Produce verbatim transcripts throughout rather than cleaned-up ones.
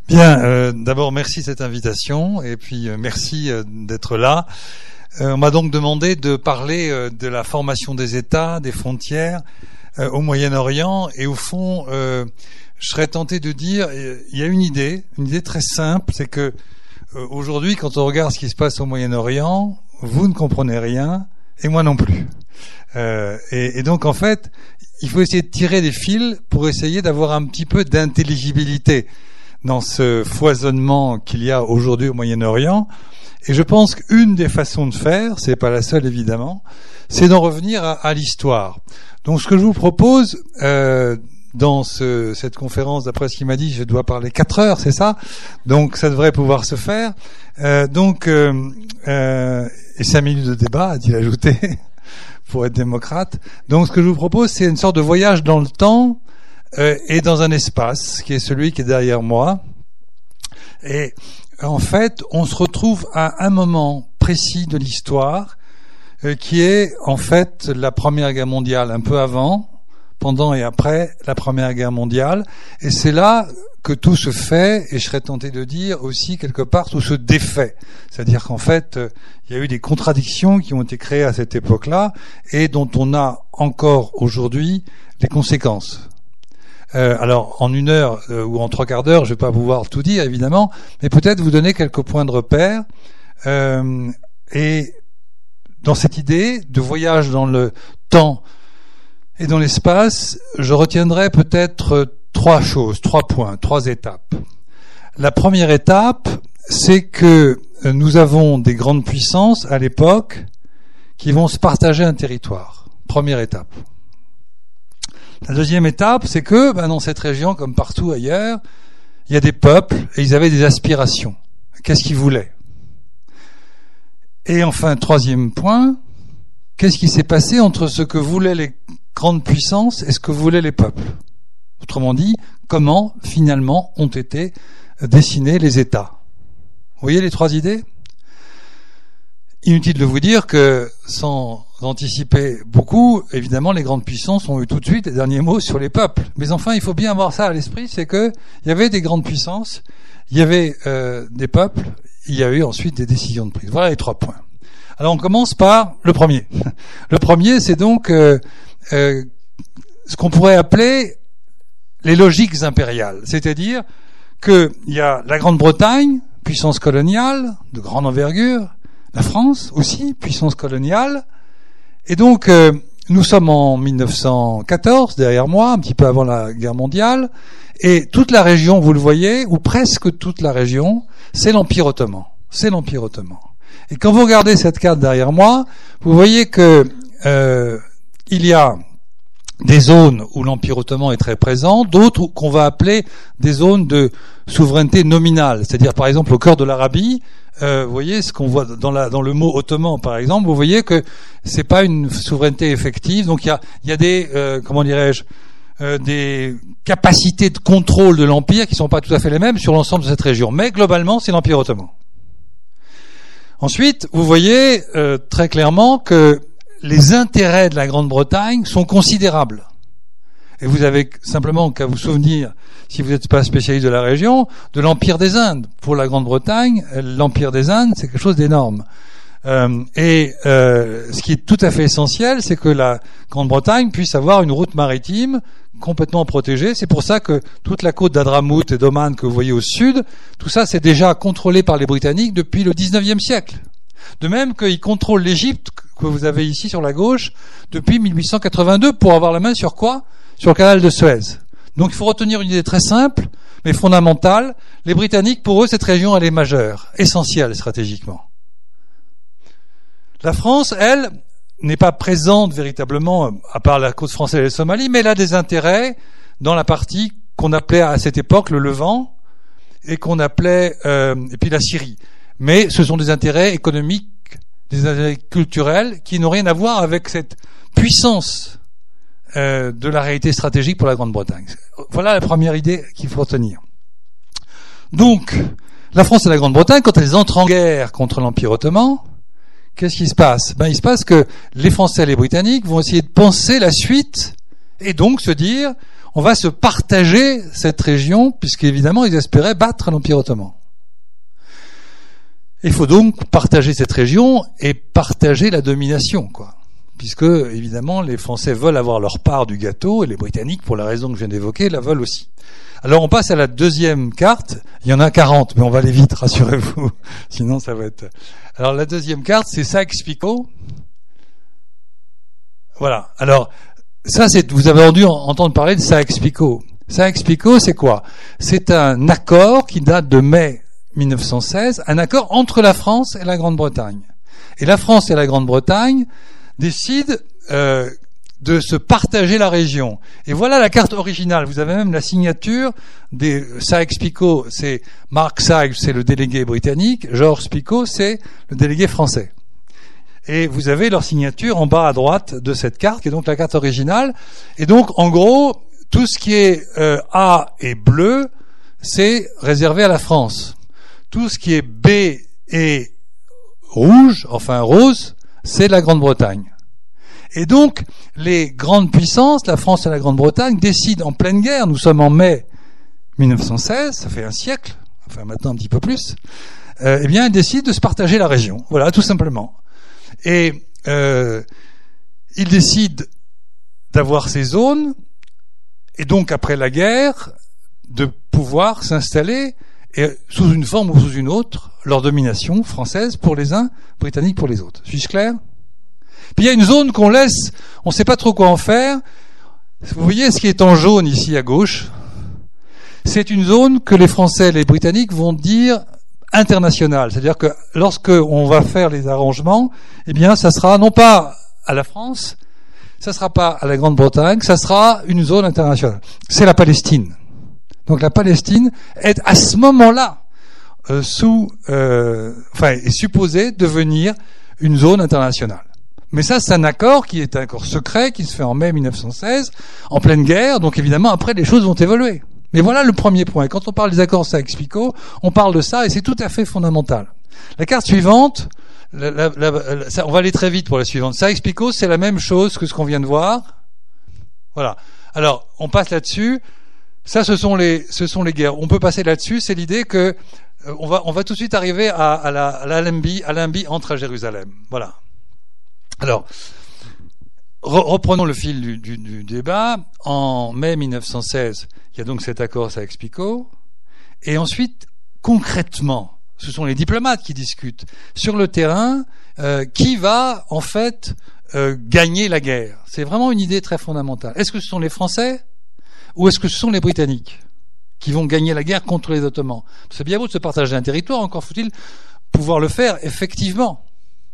Bien, euh, d'abord merci de cette invitation et puis euh, merci euh, d'être là. Euh, on m'a donc demandé de parler euh, de la formation des États, des frontières euh, au Moyen-Orient et au fond, euh, je serais tenté de dire, il y a une idée, une idée très simple, c'est que euh, aujourd'hui, quand on regarde ce qui se passe au Moyen-Orient, vous ne comprenez rien et moi non plus. Euh, et, et donc en fait, il faut essayer de tirer des fils pour essayer d'avoir un petit peu d'intelligibilité dans ce foisonnement qu'il y a aujourd'hui au Moyen-Orient. Et je pense qu'une des façons de faire, c'est pas la seule évidemment, c'est d'en revenir à, à l'histoire. Donc ce que je vous propose euh, dans ce, cette conférence, d'après ce qu'il m'a dit, je dois parler quatre heures, c'est ça? Donc ça devrait pouvoir se faire. Euh, donc euh, euh, et cinq minutes de débat, a-t-il ajouté, pour être démocrate. Donc ce que je vous propose, c'est une sorte de voyage dans le temps euh, et dans un espace qui est celui qui est derrière moi. Et en fait, on se retrouve à un moment précis de l'histoire euh, qui est en fait la Première Guerre mondiale, un peu avant, pendant et après la Première Guerre mondiale. Et c'est là que tout se fait, et je serais tenté de dire aussi quelque part tout se défait. C'est-à-dire qu'en fait, euh, il y a eu des contradictions qui ont été créées à cette époque-là et dont on a encore aujourd'hui les conséquences. Euh, alors, en une heure euh, ou en trois quarts d'heure, je vais pas pouvoir tout dire, évidemment, mais peut-être vous donner quelques points de repère. Euh, et dans cette idée de voyage dans le temps et dans l'espace, je retiendrai peut-être trois choses, trois points, trois étapes. La première étape, c'est que nous avons des grandes puissances à l'époque qui vont se partager un territoire. Première étape. La deuxième étape, c'est que ben, dans cette région, comme partout ailleurs, il y a des peuples et ils avaient des aspirations. Qu'est-ce qu'ils voulaient? Et enfin, troisième point, qu'est-ce qui s'est passé entre ce que voulaient les grandes puissances et ce que voulaient les peuples? Autrement dit, comment finalement ont été dessinés les États? Vous voyez les trois idées? Inutile de vous dire que, sans anticiper beaucoup, évidemment, les grandes puissances ont eu tout de suite les derniers mots sur les peuples. Mais enfin, il faut bien avoir ça à l'esprit, c'est que il y avait des grandes puissances, il y avait euh, des peuples, il y a eu ensuite des décisions de prise. Voilà les trois points. Alors, on commence par le premier. Le premier, c'est donc euh, euh, ce qu'on pourrait appeler les logiques impériales. C'est-à-dire qu'il y a la Grande-Bretagne, puissance coloniale, de grande envergure, la France aussi, puissance coloniale. Et donc, euh, nous sommes en mille neuf cent quatorze, derrière moi, un petit peu avant la guerre mondiale, et toute la région, vous le voyez, ou presque toute la région, c'est l'Empire ottoman. C'est l'Empire ottoman. Et quand vous regardez cette carte derrière moi, vous voyez que euh, il y a des zones où l'Empire ottoman est très présent, d'autres qu'on va appeler des zones de souveraineté nominale, c'est-à-dire par exemple au cœur de l'Arabie. Euh, vous voyez ce qu'on voit dans, la, dans le mot ottoman, par exemple. Vous voyez que c'est pas une souveraineté effective. Donc il y a, il y a des, euh, comment dirais-je, euh, des capacités de contrôle de l'empire qui sont pas tout à fait les mêmes sur l'ensemble de cette région. Mais globalement, c'est l'Empire ottoman. Ensuite, vous voyez euh, très clairement que les intérêts de la Grande-Bretagne sont considérables. Et vous avez simplement qu'à vous souvenir, si vous n'êtes pas spécialiste de la région, de l'Empire des Indes. Pour la Grande-Bretagne, l'Empire des Indes, c'est quelque chose d'énorme. Euh, et euh, ce qui est tout à fait essentiel, c'est que la Grande-Bretagne puisse avoir une route maritime complètement protégée. C'est pour ça que toute la côte d'Hadramaut et d'Oman que vous voyez au sud, tout ça c'est déjà contrôlé par les Britanniques depuis le dix-neuvième siècle. De même qu'ils contrôlent l'Égypte, que vous avez ici sur la gauche, depuis mille huit cent quatre-vingt-deux, pour avoir la main sur quoi? Sur le canal de Suez. Donc il faut retenir une idée très simple, mais fondamentale. Les Britanniques, pour eux, cette région, elle est majeure, essentielle stratégiquement. La France, elle, n'est pas présente véritablement, à part la côte française et la Somalie, mais elle a des intérêts dans la partie qu'on appelait à cette époque le Levant, et qu'on appelait, euh, et puis la Syrie. Mais ce sont des intérêts économiques, des intérêts culturels, qui n'ont rien à voir avec cette puissance Euh, de la réalité stratégique pour la Grande-Bretagne. Voilà la première idée qu'il faut retenir. Donc, la France et la Grande-Bretagne, quand elles entrent en guerre contre l'Empire ottoman, qu'est-ce qui se passe? Ben, il se passe que les Français et les Britanniques vont essayer de penser la suite et donc se dire, on va se partager cette région, puisqu'évidemment, ils espéraient battre l'Empire ottoman. Il faut donc partager cette région et partager la domination, quoi. Puisque, évidemment, les Français veulent avoir leur part du gâteau, et les Britanniques, pour la raison que je viens d'évoquer, la veulent aussi. Alors, on passe à la deuxième carte. Il y en a quarante, mais on va aller vite, rassurez-vous. Sinon, ça va être... Alors, la deuxième carte, c'est Sykes-Picot. Voilà. Alors, ça, c'est, vous avez dû entendre parler de Sykes-Picot. Sykes-Picot, c'est quoi? C'est un accord qui date de mai mille neuf cent seize, un accord entre la France et la Grande-Bretagne. Et la France et la Grande-Bretagne décident euh, de se partager la région. Et voilà la carte originale. Vous avez même la signature des Sykes-Picot. C'est Mark Sykes, c'est le délégué britannique. George Picot, c'est le délégué français. Et vous avez leur signature en bas à droite de cette carte, qui est donc la carte originale. Et donc, en gros, tout ce qui est euh, A et bleu, c'est réservé à la France. Tout ce qui est B et rouge, enfin rose, c'est la Grande-Bretagne. Et donc, les grandes puissances, la France et la Grande-Bretagne, décident en pleine guerre, nous sommes en mai mille neuf cent seize, ça fait un siècle, enfin maintenant un petit peu plus, euh, eh bien, ils décident de se partager la région. Voilà, tout simplement. Et euh, ils décident d'avoir ces zones, et donc après la guerre, de pouvoir s'installer et sous une forme ou sous une autre, leur domination française pour les uns, britannique pour les autres. Suis-je clair? Puis il y a une zone qu'on laisse, on ne sait pas trop quoi en faire. Vous voyez ce qui est en jaune ici à gauche? C'est une zone que les Français et les Britanniques vont dire internationale. C'est-à-dire que lorsque on va faire les arrangements, eh bien, ça sera non pas à la France, ça sera pas à la Grande-Bretagne, ça sera une zone internationale. C'est la Palestine. Donc la Palestine est à ce moment-là euh, sous, euh, enfin, est supposée devenir une zone internationale. Mais ça, c'est un accord qui est un accord secret qui se fait en mai mille neuf cent seize, en pleine guerre. Donc évidemment, après, les choses vont évoluer. Mais voilà le premier point. Quand on parle des accords Sykes-Picot, on parle de ça et c'est tout à fait fondamental. La carte suivante, la, la, la, la, ça, on va aller très vite pour la suivante. Sykes-Picot, c'est la même chose que ce qu'on vient de voir. Voilà. Alors, on passe là-dessus. Ça, ce sont les, ce sont les guerres. On peut passer là-dessus. C'est l'idée que euh, on va, on va tout de suite arriver à, à la, à l'Allenby, à l'Allenby entre à Jérusalem. Voilà. Alors, re- reprenons le fil du, du, du débat. En mai mille neuf cent seize, il y a donc cet accord Sykes-Picot. Et ensuite, concrètement, ce sont les diplomates qui discutent sur le terrain euh, qui va en fait euh, gagner la guerre. C'est vraiment une idée très fondamentale. Est-ce que ce sont les Français ou est-ce que ce sont les Britanniques qui vont gagner la guerre contre les Ottomans? C'est bien beau de se partager un territoire, encore faut-il pouvoir le faire effectivement.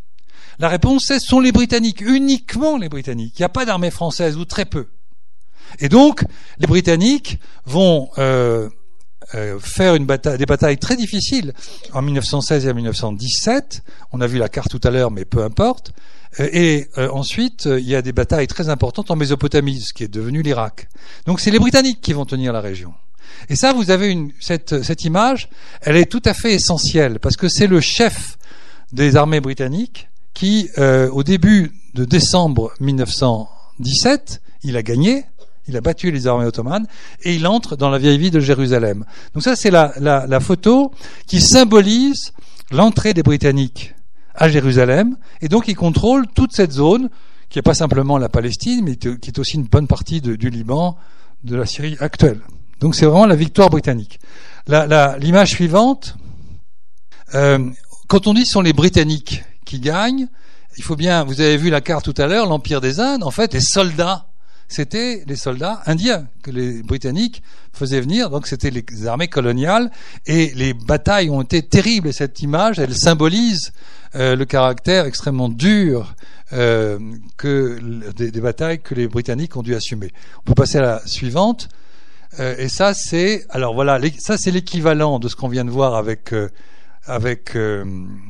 La réponse c'est ce sont les Britanniques, uniquement les Britanniques. Il n'y a pas d'armée française ou très peu. Et donc les Britanniques vont euh, euh, faire une bataille, des batailles très difficiles en mille neuf cent seize et en mille neuf cent dix-sept. On a vu la carte tout à l'heure, mais peu importe. Et euh, ensuite, il y a des batailles très importantes en Mésopotamie, ce qui est devenu l'Irak. Donc c'est les Britanniques qui vont tenir la région. Et ça, vous avez une, cette, cette image, elle est tout à fait essentielle, parce que c'est le chef des armées britanniques qui, euh, au début de décembre mille neuf cent dix-sept, il a gagné, il a battu les armées ottomanes, et il entre dans la vieille ville de Jérusalem. Donc ça, c'est la, la, la photo qui symbolise l'entrée des Britanniques à Jérusalem, et donc il contrôle toute cette zone, qui n'est pas simplement la Palestine, mais qui est aussi une bonne partie de, du Liban, de la Syrie actuelle. Donc c'est vraiment la victoire britannique. La, la, l'image suivante, euh, quand on dit ce sont les Britanniques qui gagnent, il faut bien, vous avez vu la carte tout à l'heure, l'Empire des Indes, en fait, les soldats, c'était les soldats indiens que les Britanniques faisaient venir, donc c'était les armées coloniales, et les batailles ont été terribles, et cette image, elle symbolise euh, le caractère extrêmement dur euh, que des, des batailles que les Britanniques ont dû assumer. On peut passer à la suivante, euh, et ça c'est, alors voilà, les, ça c'est l'équivalent de ce qu'on vient de voir avec euh, avec euh,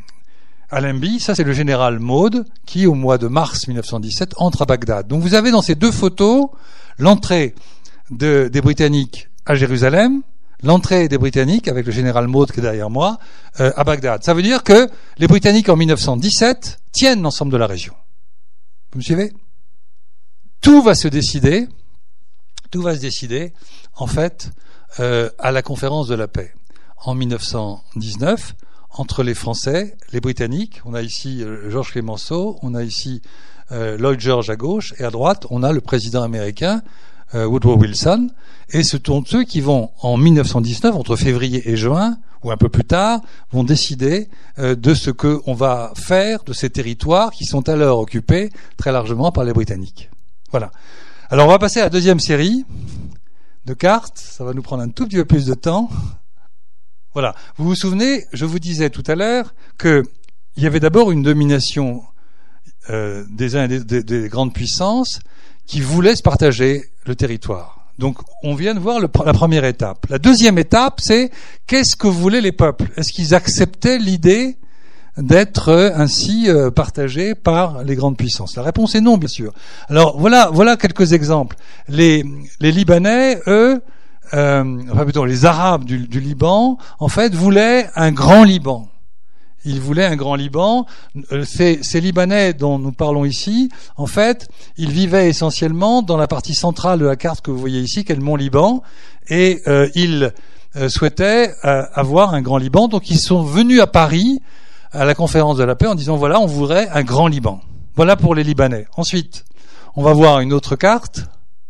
Allenby. Ça c'est le général Maud qui, au mois de mars mille neuf cent dix-sept, entre à Bagdad. Donc vous avez dans ces deux photos l'entrée de, des Britanniques à Jérusalem, l'entrée des Britanniques, avec le général Maud qui est derrière moi, euh, à Bagdad. Ça veut dire que les Britanniques en mille neuf cent dix-sept tiennent l'ensemble de la région. Vous me suivez? Tout va se décider Tout va se décider, en fait, euh, à la conférence de la paix. En mille neuf cent dix-neuf, entre les Français, les Britanniques, on a ici euh, Georges Clemenceau, on a ici euh, Lloyd George à gauche, et à droite, on a le président américain, euh, Woodrow Wilson, et ce sont ceux qui vont, en mille neuf cent dix-neuf, entre février et juin, ou un peu plus tard, vont décider euh, de ce qu'on va faire de ces territoires qui sont alors occupés très largement par les Britanniques. Voilà. Alors on va passer à la deuxième série de cartes, ça va nous prendre un tout petit peu plus de temps. Voilà. Vous vous souvenez, je vous disais tout à l'heure qu'il y avait d'abord une domination euh, des uns et des, des, des grandes puissances qui voulaient se partager le territoire. Donc on vient de voir le, la première étape. La deuxième étape, c'est qu'est-ce que voulaient les peuples? Est-ce qu'ils acceptaient l'idée d'être ainsi euh, partagés par les grandes puissances? La réponse est non, bien sûr. Alors voilà, voilà quelques exemples. Les, les Libanais, eux, euh, enfin plutôt les Arabes du, du Liban, en fait, voulaient un grand Liban. Ils voulaient un grand Liban. Ces, ces Libanais dont nous parlons ici, en fait, ils vivaient essentiellement dans la partie centrale de la carte que vous voyez ici, qui est le Mont Liban, et euh, ils euh, souhaitaient euh, avoir un grand Liban. Donc ils sont venus à Paris à la conférence de la paix en disant voilà, on voudrait un grand Liban. Voilà pour les Libanais. Ensuite, on va voir une autre carte.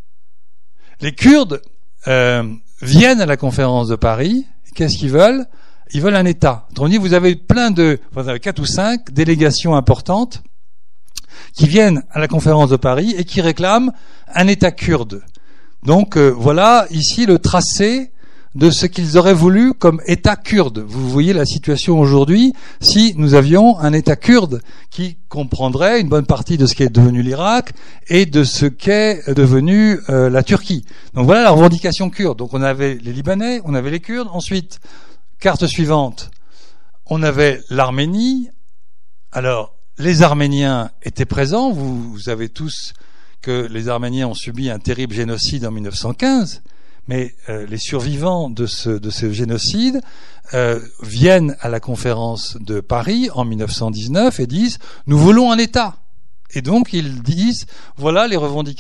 Les Kurdes euh, viennent à la conférence de Paris. Qu'est-ce qu'ils veulent? Ils veulent un État. Autrement dit, vous avez plein de, vous avez quatre ou cinq délégations importantes qui viennent à la conférence de Paris et qui réclament un État kurde. Donc euh, voilà ici le tracé de ce qu'ils auraient voulu comme État kurde. Vous voyez la situation aujourd'hui si nous avions un État kurde qui comprendrait une bonne partie de ce qui est devenu l'Irak et de ce qu'est devenu euh, la Turquie. Donc voilà la revendication kurde. Donc on avait les Libanais, on avait les Kurdes. Ensuite, carte suivante, on avait l'Arménie. Alors les Arméniens étaient présents. Vous, vous savez tous que les Arméniens ont subi un terrible génocide en mille neuf cent quinze. Mais euh, les survivants de ce, de ce génocide euh, viennent à la conférence de Paris en mille neuf cent dix-neuf et disent « Nous voulons un État ». Et donc ils disent « Voilà les revendications ».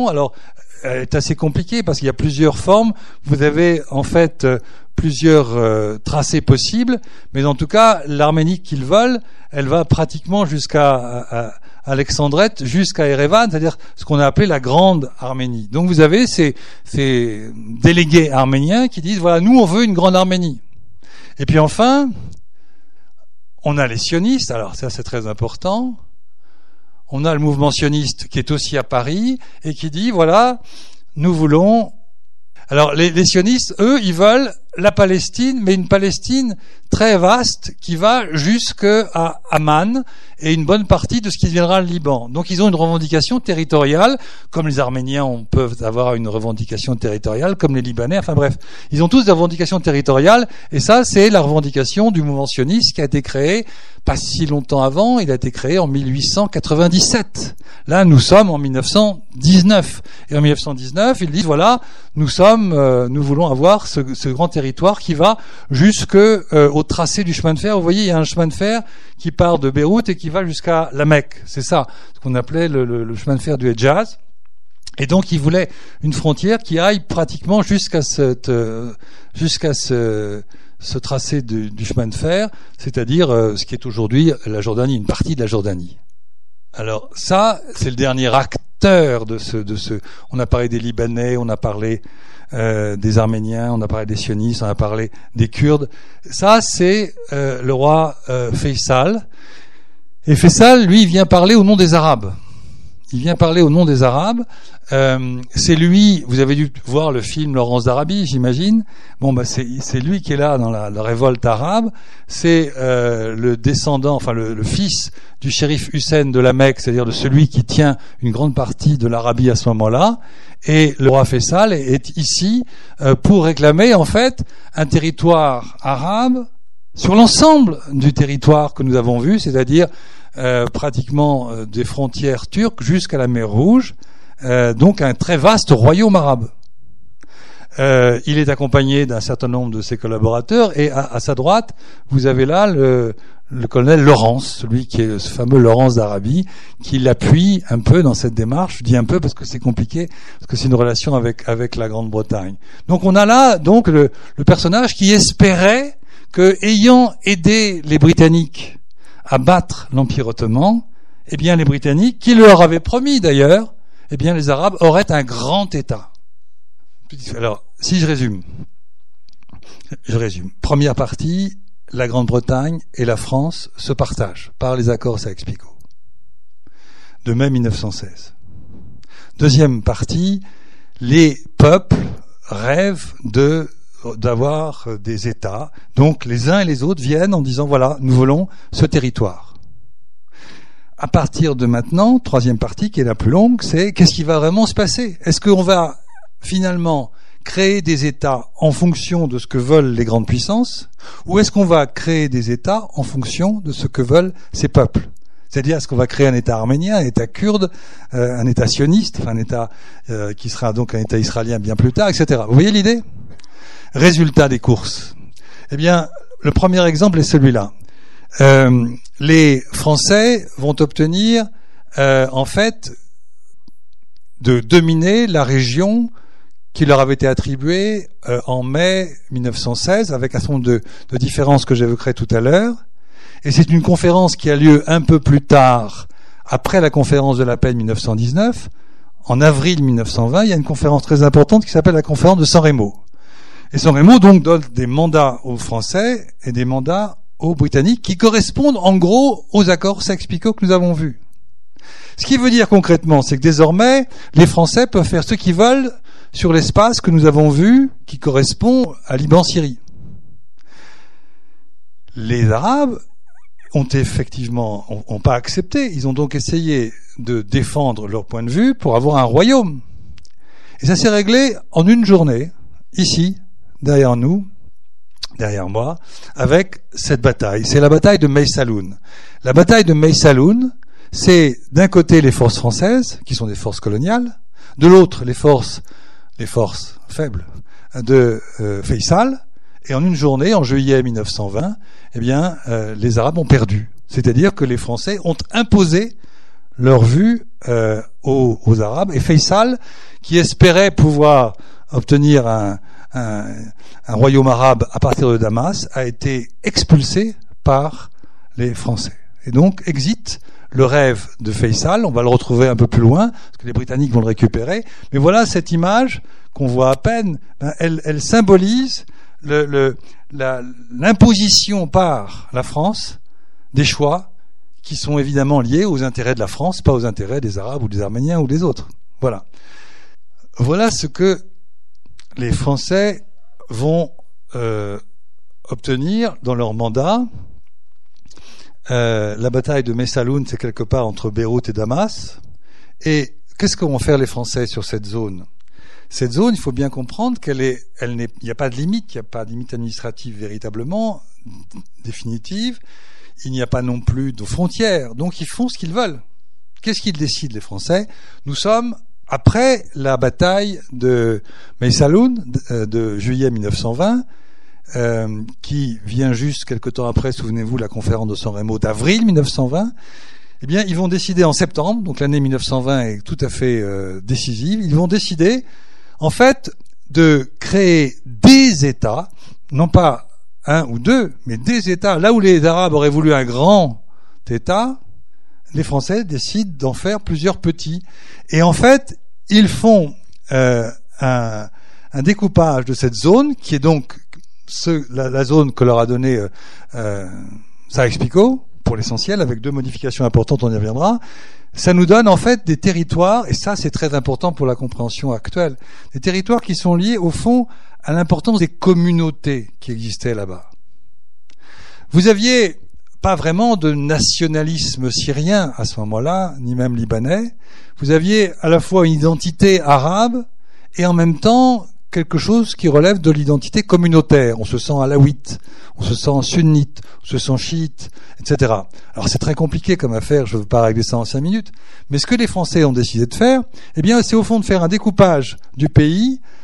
Alors, elle est assez compliquée parce qu'il y a plusieurs formes. Vous avez en fait euh, plusieurs euh, tracés possibles, mais en tout cas, l'Arménie qu'ils veulent, elle va pratiquement jusqu'à... À, à Alexandrette jusqu'à Erevan, c'est-à-dire ce qu'on a appelé la Grande Arménie. Donc vous avez ces, ces délégués arméniens qui disent voilà, nous on veut une Grande Arménie. Et puis enfin, on a les sionistes, alors ça c'est très important. On a le mouvement sioniste qui est aussi à Paris et qui dit voilà, nous voulons. Alors les, les sionistes, eux, ils veulent la Palestine, mais une Palestine très vaste qui va jusqu'à Amman et une bonne partie de ce qui deviendra le Liban. Donc ils ont une revendication territoriale, comme les Arméniens on peuvent avoir une revendication territoriale, comme les Libanais, enfin bref. Ils ont tous des revendications territoriales, et ça c'est la revendication du mouvement sioniste qui a été créé pas si longtemps avant, il a été créé en mille huit cent quatre-vingt-dix-sept. Là nous sommes en mille neuf cent dix-neuf. Et en mille neuf cent dix-neuf, ils disent voilà, nous sommes, euh, nous voulons avoir ce, ce grand territoire qui va jusque euh, au tracé du chemin de fer. Vous voyez, il y a un chemin de fer qui part de Beyrouth et qui va jusqu'à la Mecque. C'est ça, ce qu'on appelait le, le, le chemin de fer du Hedjaz. Et donc, ils voulaient une frontière qui aille pratiquement jusqu'à cette, euh, jusqu'à ce, ce tracé de, du chemin de fer, c'est-à-dire euh, ce qui est aujourd'hui la Jordanie, une partie de la Jordanie. Alors ça, c'est le dernier acteur de ce, de ce. On a parlé des Libanais, on a parlé euh, des Arméniens, on a parlé des sionistes, on a parlé des Kurdes. Ça, c'est euh, le roi euh, Faisal. Et Faisal, lui, il vient parler au nom des Arabes. Il vient parler au nom des Arabes. Euh, c'est lui, vous avez dû voir le film Laurence d'Arabie, j'imagine. Bon, bah c'est, c'est lui qui est là dans la, la révolte arabe. C'est euh, le descendant, enfin le, le fils du shérif Hussein de la Mecque, c'est-à-dire de celui qui tient une grande partie de l'Arabie à ce moment-là. Et le roi Faisal est, est ici euh, pour réclamer en fait un territoire arabe sur l'ensemble du territoire que nous avons vu, c'est-à-dire Euh, pratiquement euh, des frontières turques jusqu'à la mer Rouge, euh, donc un très vaste royaume arabe. Euh, il est accompagné d'un certain nombre de ses collaborateurs et à, à sa droite, vous avez là le, le colonel Lawrence, celui qui est ce fameux Lawrence d'Arabie, qui l'appuie un peu dans cette démarche. Je dis un peu parce que c'est compliqué, parce que c'est une relation avec avec la Grande-Bretagne. Donc on a là donc le, le personnage qui espérait que, ayant aidé les Britanniques à battre l'Empire ottoman, eh bien les Britanniques, qui leur avaient promis d'ailleurs, eh bien les Arabes auraient un grand État. Alors, si je résume, je résume. Première partie, la Grande-Bretagne et la France se partagent par les accords Sykes-Picot de mai mille neuf cent seize. Deuxième partie, les peuples rêvent de d'avoir des États. Donc, les uns et les autres viennent en disant, voilà, nous voulons ce territoire. À partir de maintenant, troisième partie, qui est la plus longue, c'est qu'est-ce qui va vraiment se passer? Est-ce qu'on va finalement créer des États en fonction de ce que veulent les grandes puissances, ou est-ce qu'on va créer des États en fonction de ce que veulent ces peuples? C'est-à-dire, est-ce qu'on va créer un État arménien, un État kurde, euh, un État sioniste, enfin un État euh, qui sera donc un État israélien bien plus tard, et cetera. Vous voyez l'idée? Résultat des courses. Eh bien, le premier exemple est celui-là. Euh, les Français vont obtenir, euh, en fait, de dominer la région qui leur avait été attribuée euh, en mai mille neuf cent seize, avec un certain nombre de, de différences que j'évoquerai tout à l'heure. Et c'est une conférence qui a lieu un peu plus tard, après la conférence de la paix de mille neuf cent dix-neuf. En avril mille neuf cent vingt, il y a une conférence très importante qui s'appelle la conférence de San Remo. Et San Remo, donc, donne des mandats aux Français et des mandats aux Britanniques qui correspondent, en gros, aux accords Sykes-Picot que nous avons vus. Ce qui veut dire concrètement, c'est que désormais, les Français peuvent faire ce qu'ils veulent sur l'espace que nous avons vu, qui correspond à Liban-Syrie. Les Arabes ont effectivement, ont, ont pas accepté. Ils ont donc essayé de défendre leur point de vue pour avoir un royaume. Et ça s'est réglé en une journée, ici, derrière nous, derrière moi, avec cette bataille. C'est la bataille de Maysalun. La bataille de Maysalun, c'est d'un côté les forces françaises, qui sont des forces coloniales, de l'autre les forces, les forces faibles de euh, Faysal, et en une journée, en juillet mille neuf cent vingt, eh bien, euh, les Arabes ont perdu. C'est-à-dire que les Français ont imposé leur vue euh, aux, aux Arabes, et Faysal, qui espérait pouvoir obtenir un, un, un royaume arabe à partir de Damas, a été expulsé par les Français. Et donc, exit le rêve de Faysal. On va le retrouver un peu plus loin, parce que les Britanniques vont le récupérer. Mais voilà cette image qu'on voit à peine. Ben, elle, elle symbolise le, le, la, l'imposition par la France des choix qui sont évidemment liés aux intérêts de la France, pas aux intérêts des Arabes ou des Arméniens ou des autres. Voilà. Voilà ce que les Français vont euh, obtenir dans leur mandat. Euh, la bataille de Maysalun, c'est quelque part entre Beyrouth et Damas. Et qu'est-ce que vont faire les Français sur cette zone? Cette zone, il faut bien comprendre qu'elle est, elle n'est, il n'y a pas de limite, il n'y a pas de limite administrative véritablement définitive. Il n'y a pas non plus de frontières. Donc ils font ce qu'ils veulent. Qu'est-ce qu'ils décident, les Français? Nous sommes après la bataille de Maysalun de, de juillet mille neuf cent vingt. Euh, qui vient juste quelque temps après, souvenez-vous, la conférence de San Remo d'avril mille neuf cent vingt, eh bien, ils vont décider en septembre, donc l'année mille neuf cent vingt est tout à fait euh, décisive, ils vont décider, en fait, de créer des États, non pas un ou deux, mais des États. Là où les Arabes auraient voulu un grand État, les Français décident d'en faire plusieurs petits. Et en fait, ils font euh, un, un découpage de cette zone, qui est donc Ce, la, la zone que leur a donnée euh, euh, Sykes-Picot, pour l'essentiel, avec deux modifications importantes, on y reviendra. Ça nous donne en fait des territoires, et ça c'est très important pour la compréhension actuelle, des territoires qui sont liés au fond à l'importance des communautés qui existaient là-bas. Vous aviez pas vraiment de nationalisme syrien à ce moment-là, ni même libanais. Vous aviez à la fois une identité arabe et en même temps quelque chose qui relève de l'identité communautaire. On se sent alawite, on se sent sunnite, on se sent chiite, et cetera. Alors c'est très compliqué comme affaire, je ne veux pas régler ça en cinq minutes, mais ce que les Français ont décidé de faire, eh bien, c'est au fond de faire un découpage du pays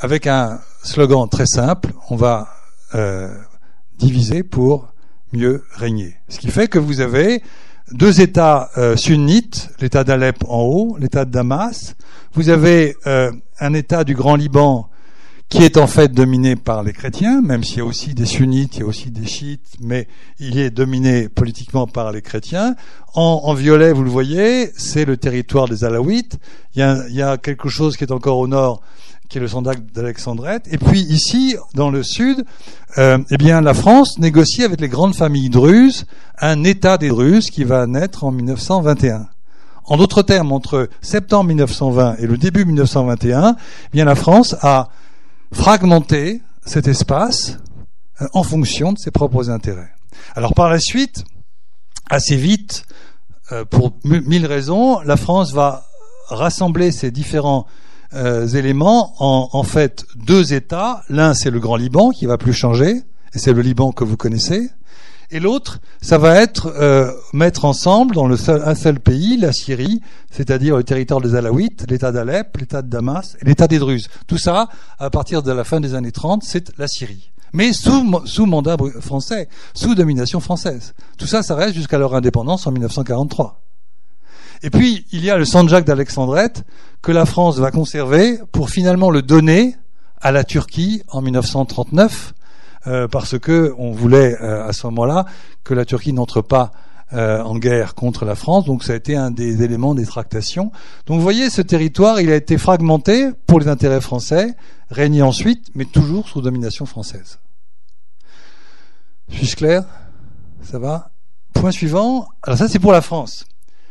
avec un slogan très simple, on va euh, diviser pour mieux régner. Ce qui fait que vous avez deux États euh, sunnites, l'État d'Alep en haut, l'État de Damas. Vous avez euh, un État du Grand Liban qui est en fait dominé par les chrétiens, même s'il y a aussi des sunnites, il y a aussi des chiites, mais il est dominé politiquement par les chrétiens. En, en violet, vous le voyez, c'est le territoire des Alaouites. Il y a, il y a quelque chose qui est encore au nord, qui est le Sandak d'Alexandrette. Et puis ici, dans le sud, euh, eh bien, la France négocie avec les grandes familles druzes un État des Druzes qui va naître en mille neuf cent vingt et un. En d'autres termes, entre septembre mille neuf cent vingt et le début mille neuf cent vingt et un, eh bien, la France a fragmenter cet espace euh, en fonction de ses propres intérêts. Alors par la suite, assez vite, euh, pour m- mille raisons, la France va rassembler ces différents euh, éléments en, en fait deux États. L'un, c'est le Grand Liban qui va plus changer, et c'est le Liban que vous connaissez. Et l'autre, ça va être euh, mettre ensemble dans le seul, un seul pays, la Syrie, c'est-à-dire le territoire des Alaouites, l'État d'Alep, l'État de Damas et l'État des Druzes. Tout ça, à partir de la fin des années trente, c'est la Syrie. Mais sous, sous mandat français, sous domination française. Tout ça, ça reste jusqu'à leur indépendance en mille neuf cent quarante-trois. Et puis, il y a le Sanjak d'Alexandrette que la France va conserver pour finalement le donner à la Turquie en mille neuf cent trente-neuf, Euh, parce que on voulait euh, à ce moment-là que la Turquie n'entre pas euh, en guerre contre la France, donc ça a été un des éléments des tractations. Donc vous voyez, ce territoire, il a été fragmenté pour les intérêts français, régné ensuite, mais toujours sous domination française. Suis-je clair? Ça va? Point suivant. Alors ça, c'est pour la France.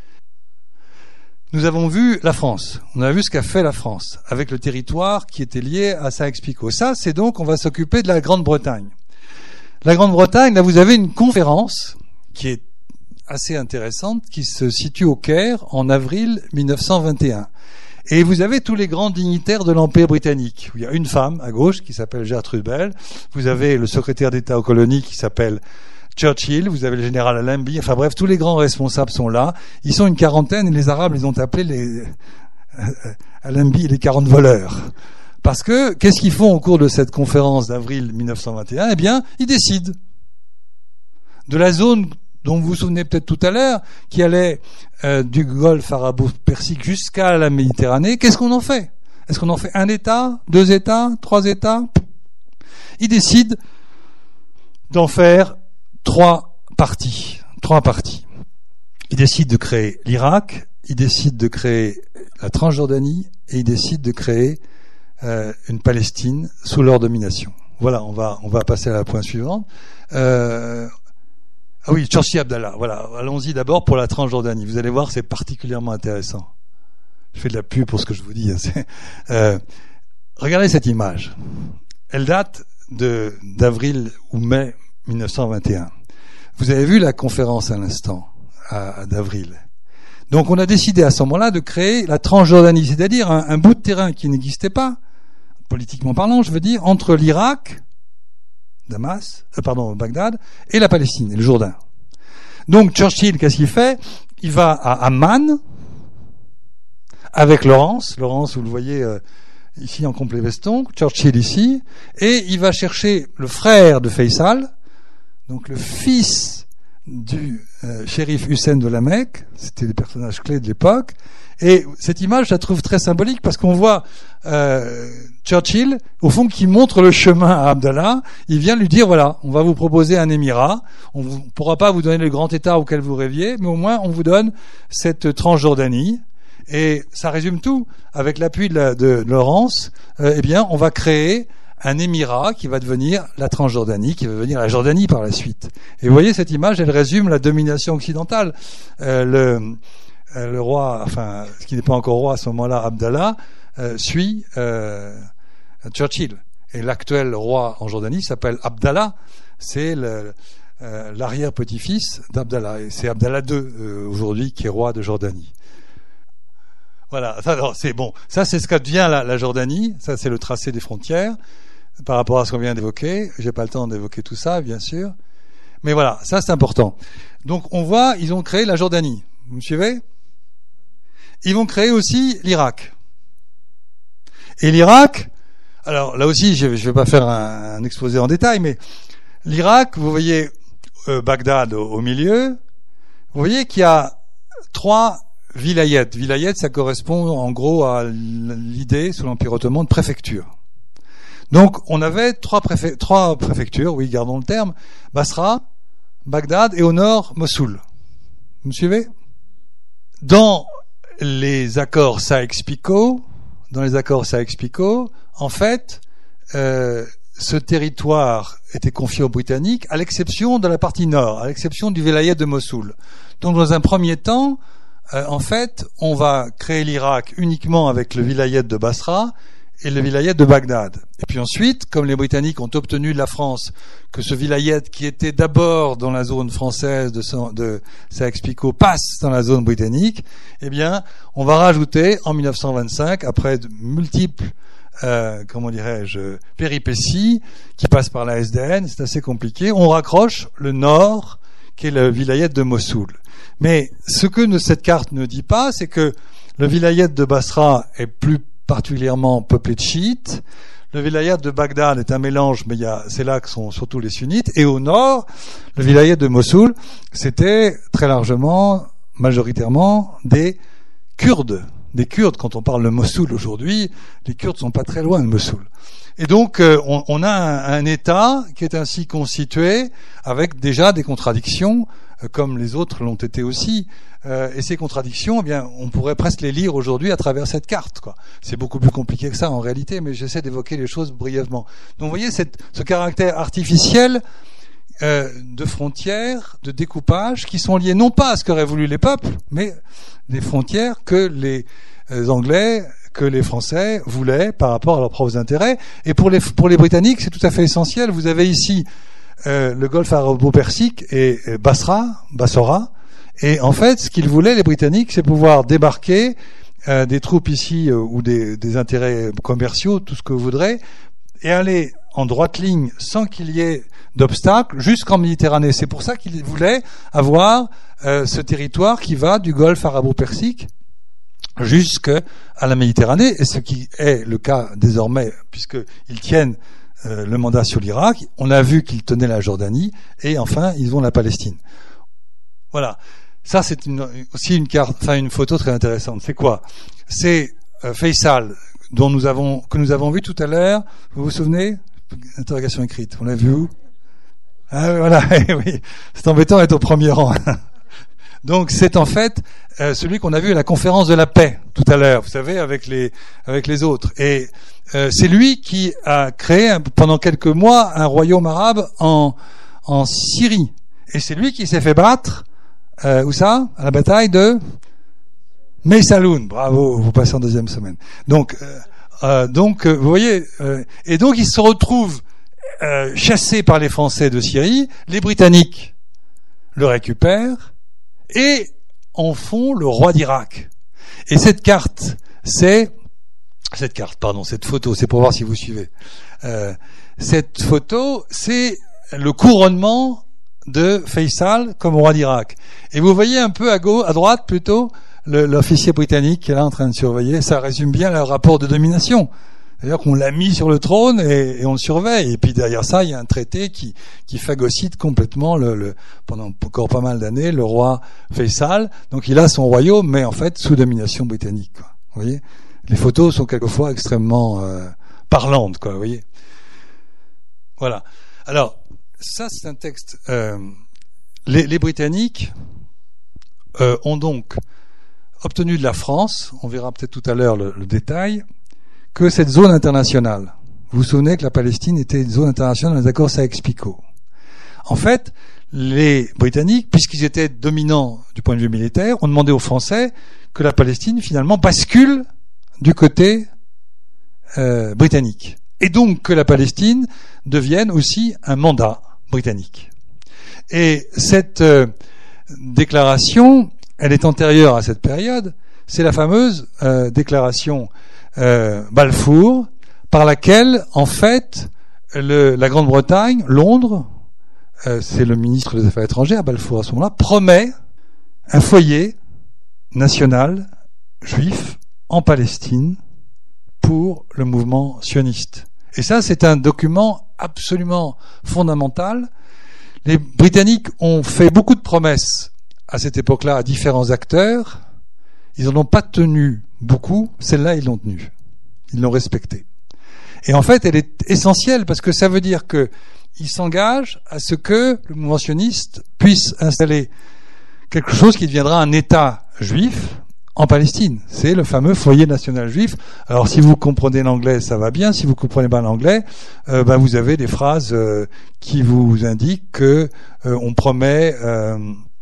Nous avons vu la France. On a vu ce qu'a fait la France avec le territoire qui était lié à Saïx-Picot. Ça, c'est donc, on va s'occuper de la Grande-Bretagne. La Grande-Bretagne, là, vous avez une conférence qui est assez intéressante, qui se situe au Caire en avril mille neuf cent vingt et un. Et vous avez tous les grands dignitaires de l'Empire britannique. Il y a une femme à gauche qui s'appelle Gertrude Bell. Vous avez le secrétaire d'État aux colonies qui s'appelle Churchill, vous avez le général Allenby, enfin bref, tous les grands responsables sont là. Ils sont une quarantaine et les Arabes les ont appelés les Allenby les quarante voleurs. Parce que, qu'est-ce qu'ils font au cours de cette conférence d'avril mille neuf cent vingt et un? Eh bien, ils décident de la zone dont vous vous souvenez peut-être tout à l'heure, qui allait euh, du golfe arabo-persique jusqu'à la Méditerranée. Qu'est-ce qu'on en fait? Est-ce qu'on en fait un État, deux États, trois États? Ils décident d'en faire Trois parties, trois parties. Ils décident de créer l'Irak, ils décident de créer la Transjordanie et ils décident de créer euh, une Palestine sous leur domination. Voilà, on va on va passer à la point suivante. Euh, ah oui, Churchill Abdallah. Voilà, allons-y d'abord pour la Transjordanie. Vous allez voir, c'est particulièrement intéressant. Je fais de la pub pour ce que je vous dis. C'est, euh, regardez cette image. Elle date de d'avril ou mai mille neuf cent vingt et un. Vous avez vu la conférence à l'instant, à, à d'avril. Donc on a décidé à ce moment-là de créer la Transjordanie, c'est-à-dire un, un bout de terrain qui n'existait pas, politiquement parlant, je veux dire, entre l'Irak, Damas, euh, pardon, Bagdad, et la Palestine, et le Jourdain. Donc Churchill, qu'est-ce qu'il fait? Il va à Amman, avec Lawrence, Lawrence, vous le voyez euh, ici en complet veston, Churchill ici, et il va chercher le frère de Faisal, donc le fils du euh, shérif Hussein de la Mecque, c'était des personnages clés de l'époque, et cette image, je la trouve très symbolique parce qu'on voit euh, Churchill, au fond, qui montre le chemin à Abdallah. Il vient lui dire, voilà, on va vous proposer un émirat, on ne pourra pas vous donner le grand État auquel vous rêviez, mais au moins on vous donne cette Transjordanie. Et ça résume tout. Avec l'appui de, la, de Lawrence, euh, eh bien, on va créer un émirat qui va devenir la Transjordanie, qui va devenir la Jordanie par la suite. Et vous voyez, cette image, elle résume la domination occidentale. Euh, le, euh, le roi, enfin, ce qui n'est pas encore roi à ce moment-là, Abdallah, euh, suit euh, Churchill. Et l'actuel roi en Jordanie s'appelle Abdallah. C'est le, euh, l'arrière-petit-fils d'Abdallah. Et c'est Abdallah deux, euh, aujourd'hui, qui est roi de Jordanie. Voilà, ça, alors, c'est bon. Ça, c'est ce qu'advient la, la Jordanie. Ça, c'est le tracé des frontières par rapport à ce qu'on vient d'évoquer. J'ai pas le temps d'évoquer tout ça, bien sûr. Mais voilà, ça, c'est important. Donc, on voit, ils ont créé la Jordanie. Vous me suivez? Ils vont créer aussi l'Irak. Et l'Irak, Alors là aussi, je ne vais pas faire un, un exposé en détail, mais l'Irak, vous voyez euh, Bagdad au, au milieu, vous voyez qu'il y a trois vilayets. Vilayet, ça correspond en gros à l'idée, sous l'Empire ottoman, de préfecture. Donc on avait trois, préfé- trois préfectures, oui, gardons le terme, Basra, Bagdad et au nord, Mossoul. Vous me suivez ? Dans les accords Sykes-Picot, dans les accords Sykes-Picot, en fait, euh, ce territoire était confié aux Britanniques, à l'exception de la partie nord, à l'exception du vilayet de Mossoul. Donc, dans un premier temps, euh, en fait, on va créer l'Irak uniquement avec le vilayet de Basra et le vilayet de Bagdad. Et puis ensuite, comme les Britanniques ont obtenu de la France que ce vilayet qui était d'abord dans la zone française de, de Sykes-Picot passe dans la zone britannique, eh bien, on va rajouter en mille neuf cent vingt-cinq, après de multiples, euh, comment dirais-je, péripéties qui passent par la S D N, c'est assez compliqué, on raccroche le nord, qui est le vilayet de Mossoul. Mais ce que cette carte ne dit pas, c'est que le vilayet de Basra est plus particulièrement peuplé de chiites. Le vilayet de Bagdad est un mélange, mais il y a, c'est là que sont surtout les sunnites. Et au nord, le vilayet de Mossoul, c'était très largement, majoritairement, des Kurdes. Des Kurdes, quand on parle de Mossoul aujourd'hui, les Kurdes sont pas très loin de Mossoul. Et donc, euh, on, on a un, un État qui est ainsi constitué, avec déjà des contradictions, euh, comme les autres l'ont été aussi. Euh, et ces contradictions, eh bien, on pourrait presque les lire aujourd'hui à travers cette carte, quoi. C'est beaucoup plus compliqué que ça en réalité, mais j'essaie d'évoquer les choses brièvement. Donc, vous voyez cette, ce caractère artificiel euh, de frontières, de découpage, qui sont liés non pas à ce qu'auraient voulu les peuples, mais des frontières que les euh, Anglais, que les Français voulaient par rapport à leurs propres intérêts. Et pour les pour les Britanniques, c'est tout à fait essentiel. Vous avez ici euh, le golfe arabo-persique et, et Basra, Bassora. Et en fait, ce qu'ils voulaient, les Britanniques, c'est pouvoir débarquer euh, des troupes ici euh, ou des, des intérêts commerciaux, tout ce que vous voudrez, et aller en droite ligne sans qu'il y ait d'obstacles jusqu'en Méditerranée. C'est pour ça qu'ils voulaient avoir euh, ce territoire qui va du golfe arabo-persique jusqu'à la Méditerranée, et ce qui est le cas désormais, puisqu'ils tiennent euh, le mandat sur l'Irak. On a vu qu'ils tenaient la Jordanie, et enfin, ils ont la Palestine. Voilà. Ça, c'est une, aussi une carte, enfin une photo très intéressante. C'est quoi? C'est euh, Faisal, dont nous avons, que nous avons vu tout à l'heure. Vous vous souvenez? Interrogation écrite. On l'a vu où? Ah voilà, oui. C'est embêtant d'être au premier rang. Donc c'est en fait euh, celui qu'on a vu à la conférence de la paix tout à l'heure, vous savez, avec les avec les autres. Et euh, c'est lui qui a créé pendant quelques mois un royaume arabe en en Syrie. Et c'est lui qui s'est fait battre. Euh, où ça? À la bataille de Meysaloun. Bravo, vous passez en deuxième semaine. Donc, euh, euh, donc, euh, vous voyez, euh, et donc il se retrouve euh, chassé par les Français de Syrie. Les Britanniques le récupèrent et en font le roi d'Irak. Et cette carte, c'est cette carte, pardon, cette photo, c'est pour voir si vous suivez. Euh, cette photo, c'est le couronnement de Faisal comme roi d'Irak. Et vous voyez un peu à gauche, à droite plutôt, le, l'officier britannique qui est là en train de surveiller. Ça résume bien le rapport de domination. C'est-à-dire qu'on l'a mis sur le trône et, et on le surveille. Et puis derrière ça, il y a un traité qui, qui phagocyte complètement le, le, pendant encore pas mal d'années le roi Faisal. Donc il a son royaume, mais en fait sous domination britannique, quoi. Vous voyez, les photos sont quelquefois extrêmement euh, parlantes, quoi. Vous voyez. Voilà. Alors. Ça, c'est un texte. Euh, les, les Britanniques euh, ont donc obtenu de la France, on verra peut-être tout à l'heure le, le détail, que cette zone internationale. Vous vous souvenez que la Palestine était une zone internationale dans les accords Sykes-Picot. En fait, les Britanniques, puisqu'ils étaient dominants du point de vue militaire, ont demandé aux Français que la Palestine, finalement, bascule du côté euh, britannique. Et donc que la Palestine devienne aussi un mandat britannique. Et cette euh, déclaration, elle est antérieure à cette période, c'est la fameuse euh, déclaration euh, Balfour, par laquelle, en fait, le, la Grande-Bretagne, Londres, euh, c'est le ministre des Affaires étrangères, Balfour à ce moment-là, promet un foyer national juif en Palestine pour le mouvement sioniste. Et ça, c'est un document absolument fondamental. Les Britanniques ont fait beaucoup de promesses à cette époque-là à différents acteurs. Ils n'en ont pas tenu beaucoup. Celle-là, ils l'ont tenue. Ils l'ont respectée. Et en fait, elle est essentielle parce que ça veut dire que ils s'engagent à ce que le mouvement sioniste puisse installer quelque chose qui deviendra un État juif en Palestine. C'est le fameux foyer national juif. Alors, si vous comprenez l'anglais, ça va bien. Si vous comprenez pas l'anglais, euh, ben, vous avez des phrases euh, qui vous indiquent que euh, on promet. Euh,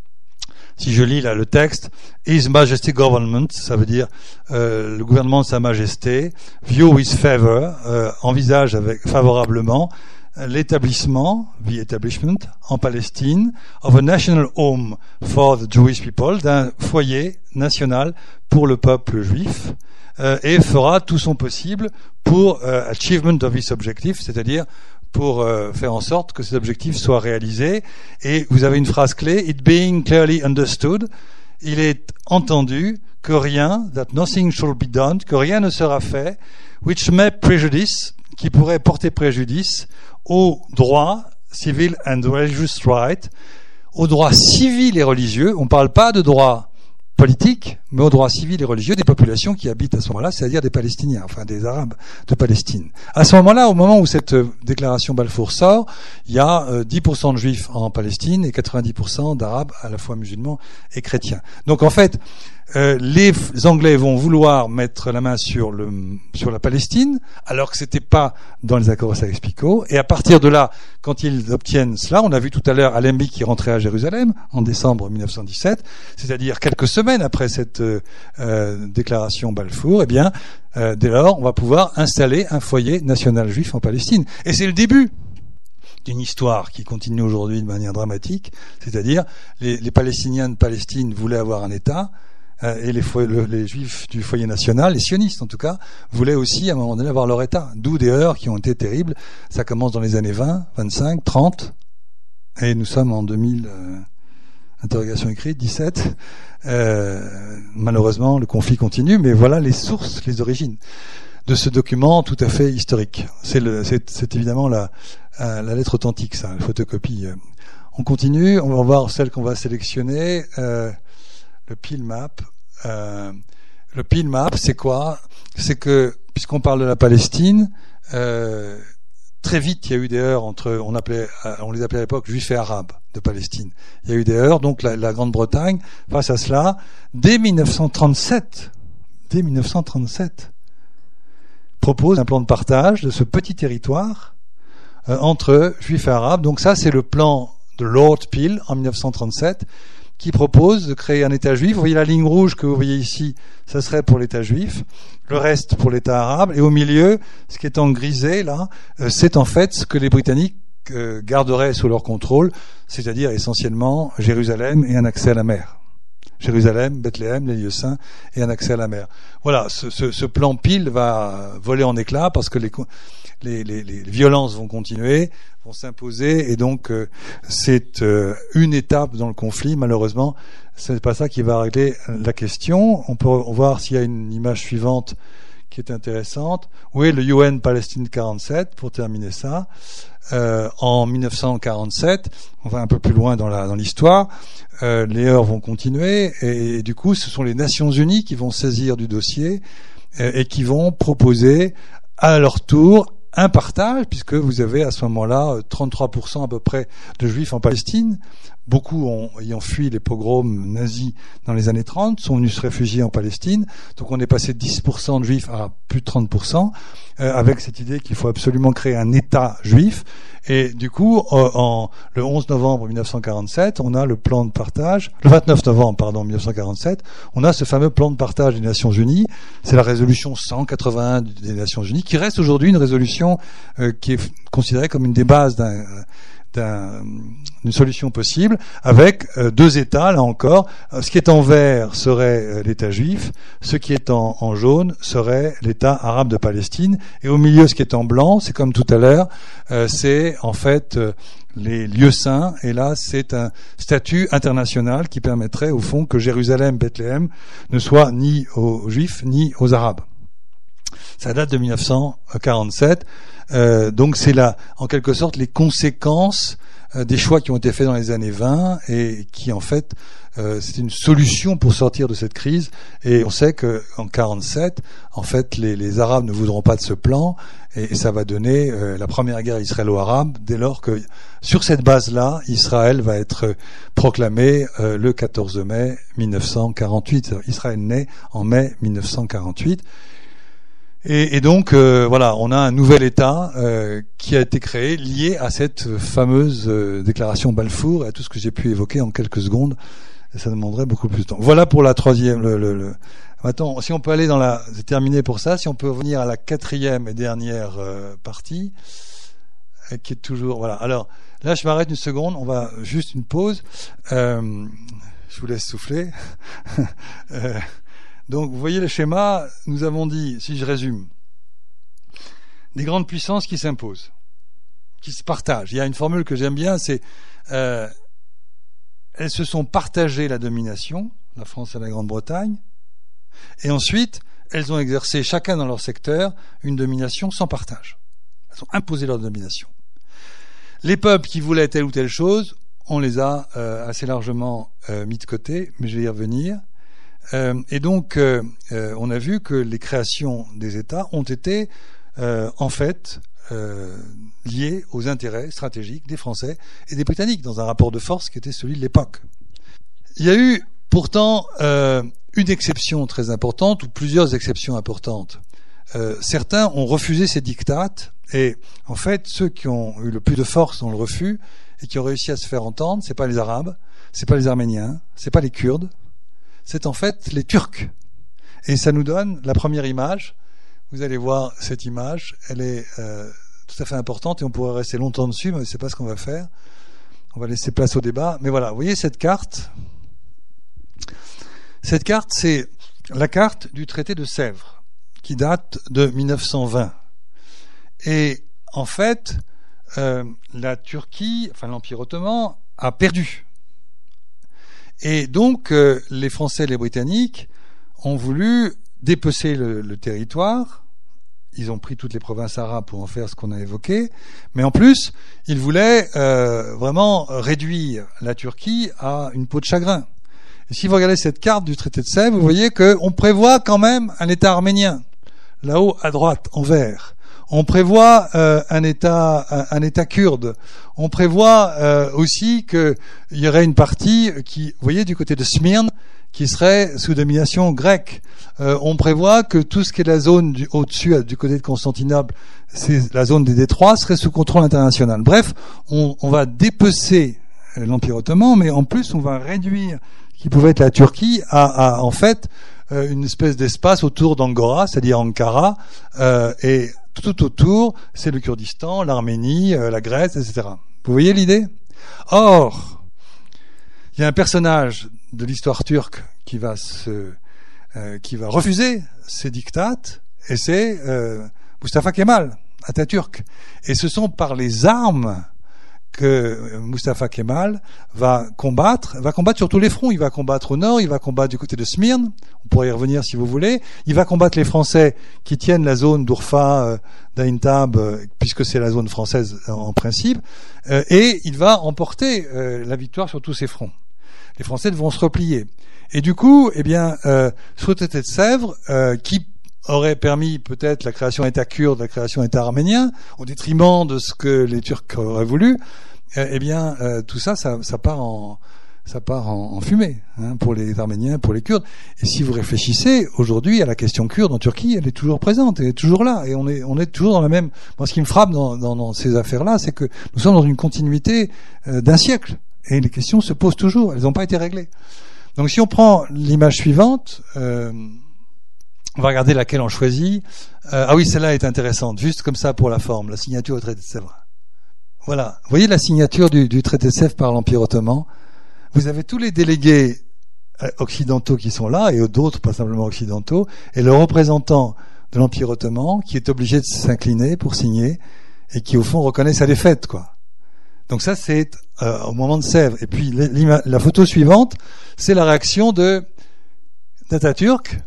si je lis là le texte, His Majesty Government, ça veut dire euh, le gouvernement de Sa Majesté, view with favor, euh, envisage avec favorablement l'établissement, the establishment, en Palestine, of a national home for the Jewish people, d'un foyer national pour le peuple juif, euh, et fera tout son possible pour euh, achievement of this objective, c'est-à-dire pour euh, faire en sorte que cet objectif soit réalisé. Et vous avez une phrase clé, it being clearly understood, il est entendu que rien, that nothing shall be done, que rien ne sera fait, which may prejudice, qui pourrait porter préjudice aux droits civils and religious rights, aux droits civils et religieux. On ne parle pas de droits politiques, mais aux droits civils et religieux des populations qui habitent à ce moment-là, c'est-à-dire des Palestiniens, enfin des Arabes de Palestine. À ce moment-là, au moment où cette déclaration Balfour sort, il y a euh, dix pour cent de Juifs en Palestine et quatre-vingt-dix pour cent d'Arabes à la fois musulmans et chrétiens. Donc en fait, Euh, les Anglais vont vouloir mettre la main sur le sur la Palestine, alors que c'était pas dans les accords Sykes-Picot. Et à partir de là, quand ils obtiennent cela, on a vu tout à l'heure Allenby qui rentrait à Jérusalem en décembre mille neuf cent dix-sept, c'est-à-dire quelques semaines après cette euh, euh, déclaration Balfour. Eh bien, euh, dès lors, on va pouvoir installer un foyer national juif en Palestine. Et c'est le début d'une histoire qui continue aujourd'hui de manière dramatique, c'est-à-dire les, les Palestiniens de Palestine voulaient avoir un État. Et les, le, les juifs du foyer national, les sionistes en tout cas, voulaient aussi à un moment donné avoir leur État. D'où des heurts qui ont été terribles. Ça commence dans les années vingt, vingt-cinq, trente, et nous sommes en deux mille, euh, interrogation écrite, dix-sept. Euh, malheureusement, le conflit continue, mais voilà les sources, les origines de ce document tout à fait historique. C'est, le, c'est, c'est évidemment la, la lettre authentique, ça, la photocopie. On continue, on va voir celle qu'on va sélectionner. Euh, Le peel map, euh, le peel map, c'est quoi? C'est que, puisqu'on parle de la Palestine, euh, très vite il y a eu des heurts entre, on appelait, on les appelait à l'époque juifs et arabes de Palestine. Il y a eu des heurts, donc la, la Grande-Bretagne, face à cela, dès mille neuf cent trente-sept, dès mille neuf cent trente-sept, propose un plan de partage de ce petit territoire euh, entre juifs et arabes. Donc ça, c'est le plan de Lord Peel en mille neuf cent trente-sept. Qui propose de créer un État juif. Vous voyez la ligne rouge que vous voyez ici, ça serait pour l'État juif, le reste pour l'État arabe, et au milieu, ce qui est en grisé là, c'est en fait ce que les Britanniques garderaient sous leur contrôle, c'est-à-dire essentiellement Jérusalem et un accès à la mer. Jérusalem, Bethléem, les lieux saints et un accès à la mer. Voilà, ce, ce, ce plan Peel va voler en éclats parce que les, les, les, les violences vont continuer, vont s'imposer, et donc euh, c'est euh, une étape dans le conflit. Malheureusement, c'est pas ça qui va régler la question. On peut voir s'il y a une image suivante qui est intéressante. Oui, le U N Palestine quarante-sept, pour terminer ça. Euh, en mille neuf cent quarante-sept, on va un peu plus loin dans la dans l'histoire, euh, les heurts vont continuer, et, et du coup, ce sont les Nations Unies qui vont saisir du dossier et, et qui vont proposer à leur tour un partage, puisque vous avez à ce moment-là trente-trois pour cent à peu près de juifs en Palestine. Beaucoup ont, ayant fui les pogroms nazis dans les années trente, sont venus se réfugier en Palestine. Donc on est passé de dix pour cent de juifs à plus de trente pour cent, euh, avec cette idée qu'il faut absolument créer un État juif. Et du coup, euh, en, le onze novembre mille neuf cent quarante-sept, on a le plan de partage, le vingt-neuf novembre, pardon, mille neuf cent quarante-sept, on a ce fameux plan de partage des Nations Unies. C'est la résolution cent quatre-vingt-un des Nations Unies, qui reste aujourd'hui une résolution euh, qui est considérée comme une des bases d'un... d'un, d'une solution possible, avec euh, deux États, là encore. Euh, ce qui est en vert serait euh, l'État juif, ce qui est en, en jaune serait l'État arabe de Palestine, et au milieu, ce qui est en blanc, c'est comme tout à l'heure, euh, c'est en fait euh, les lieux saints, et là, c'est un statut international qui permettrait, au fond, que Jérusalem, Bethléem ne soit ni aux juifs, ni aux arabes. Ça date de mille neuf cent quarante-sept. Euh, donc c'est là, en quelque sorte, les conséquences euh, des choix qui ont été faits dans les années vingt et qui, en fait, euh, c'était une solution pour sortir de cette crise. Et on sait que en quarante-sept, en fait, les, les Arabes ne voudront pas de ce plan et, et ça va donner euh, la première guerre israélo-arabe dès lors que, sur cette base-là, Israël va être proclamé euh, le quatorze mai mille neuf cent quarante-huit. Israël naît en mai mille neuf cent quarante-huit. Et, et donc, euh, voilà, on a un nouvel État euh, qui a été créé lié à cette fameuse euh, déclaration Balfour et à tout ce que j'ai pu évoquer en quelques secondes. Et ça demanderait beaucoup plus de temps. Voilà pour la troisième. Le, le, le... Maintenant, si on peut aller dans la, c'est terminé pour ça. Si on peut revenir à la quatrième et dernière euh, partie, euh, qui est toujours, voilà. Alors là, je m'arrête une seconde. On va juste une pause. Euh, je vous laisse souffler. euh, Donc, vous voyez le schéma, nous avons dit, si je résume, des grandes puissances qui s'imposent, qui se partagent. Il y a une formule que j'aime bien, c'est euh, elles se sont partagées la domination, la France et la Grande-Bretagne, et ensuite, elles ont exercé chacun dans leur secteur une domination sans partage. Elles ont imposé leur domination. Les peuples qui voulaient telle ou telle chose, on les a euh, assez largement euh, mis de côté, mais je vais y revenir. Euh, et donc, euh, euh, on a vu que les créations des États ont été, euh, en fait, euh, liées aux intérêts stratégiques des Français et des Britanniques, dans un rapport de force qui était celui de l'époque. Il y a eu, pourtant, euh, une exception très importante, ou plusieurs exceptions importantes. Euh, certains ont refusé ces dictates, et en fait, ceux qui ont eu le plus de force dans le refus, et qui ont réussi à se faire entendre, c'est pas les Arabes, c'est pas les Arméniens, c'est pas les Kurdes, c'est en fait les Turcs. Et ça nous donne la première image. Vous allez voir cette image. Elle est euh, tout à fait importante et on pourrait rester longtemps dessus, mais c'est pas ce qu'on va faire. On va laisser place au débat. Mais voilà, vous voyez cette carte. Cette carte, c'est la carte du traité de Sèvres, qui date de mille neuf cent vingt. Et en fait, euh, la Turquie, enfin l'Empire ottoman, a perdu. Et donc, euh, les Français et les Britanniques ont voulu dépecer le, le territoire. Ils ont pris toutes les provinces arabes pour en faire ce qu'on a évoqué. Mais en plus, ils voulaient euh, vraiment réduire la Turquie à une peau de chagrin. Et si vous regardez cette carte du traité de Sèvres, vous voyez qu'on prévoit quand même un État arménien. Là-haut, à droite, en vert. On prévoit euh, un État, un, un État kurde. On prévoit euh, aussi qu'il y aurait une partie qui, vous voyez, du côté de Smyrne, qui serait sous domination grecque. Euh, on prévoit que tout ce qui est la zone du, au-dessus, du côté de Constantinople, c'est la zone des détroits, serait sous contrôle international. Bref, on, on va dépecer l'Empire ottoman, mais en plus, on va réduire ce qui pouvait être la Turquie à, à en fait, euh, une espèce d'espace autour d'Angora, c'est-à-dire Ankara, euh, et tout autour, c'est le Kurdistan, l'Arménie, euh, la Grèce, et cetera. Vous voyez l'idée ? Or, il y a un personnage de l'histoire turque qui va se, euh, qui va refuser ces dictates, et c'est euh, Mustafa Kemal, Atatürk. Et ce sont par les armes que Mustafa Kemal va combattre, va combattre sur tous les fronts. Il va combattre au nord, il va combattre du côté de Smyrne, on pourrait y revenir si vous voulez. Il va combattre les Français qui tiennent la zone d'Urfa, euh, d'Aintab, euh, puisque c'est la zone française en, en principe, euh, et il va emporter euh, la victoire sur tous ces fronts. Les Français vont se replier. Et du coup, eh bien, euh, ce traité de Sèvres, euh, qui aurait permis peut-être la création d'État kurde, la création d'État arménien, au détriment de ce que les Turcs auraient voulu, euh, eh bien, euh, tout ça, ça, ça part en, ça part en, en fumée, hein, pour les Arméniens, pour les Kurdes. Et si vous réfléchissez aujourd'hui à la question kurde en Turquie, elle est toujours présente, elle est toujours là, et on est, on est toujours dans la même. Moi, ce qui me frappe dans, dans, dans ces affaires-là, c'est que nous sommes dans une continuité euh, d'un siècle, et les questions se posent toujours, elles n'ont pas été réglées. Donc, si on prend l'image suivante. Euh, On va regarder laquelle on choisit. Euh, ah oui, celle-là est intéressante, juste comme ça pour la forme, la signature au traité de Sèvres. Voilà, vous voyez la signature du, du traité de Sèvres par l'Empire ottoman. Vous avez tous les délégués occidentaux qui sont là, et d'autres pas simplement occidentaux, et le représentant de l'Empire ottoman qui est obligé de s'incliner pour signer, et qui au fond reconnaît sa défaite, quoi. Donc ça, c'est euh, au moment de Sèvres. Et puis la photo suivante, c'est la réaction de d'Atatürk,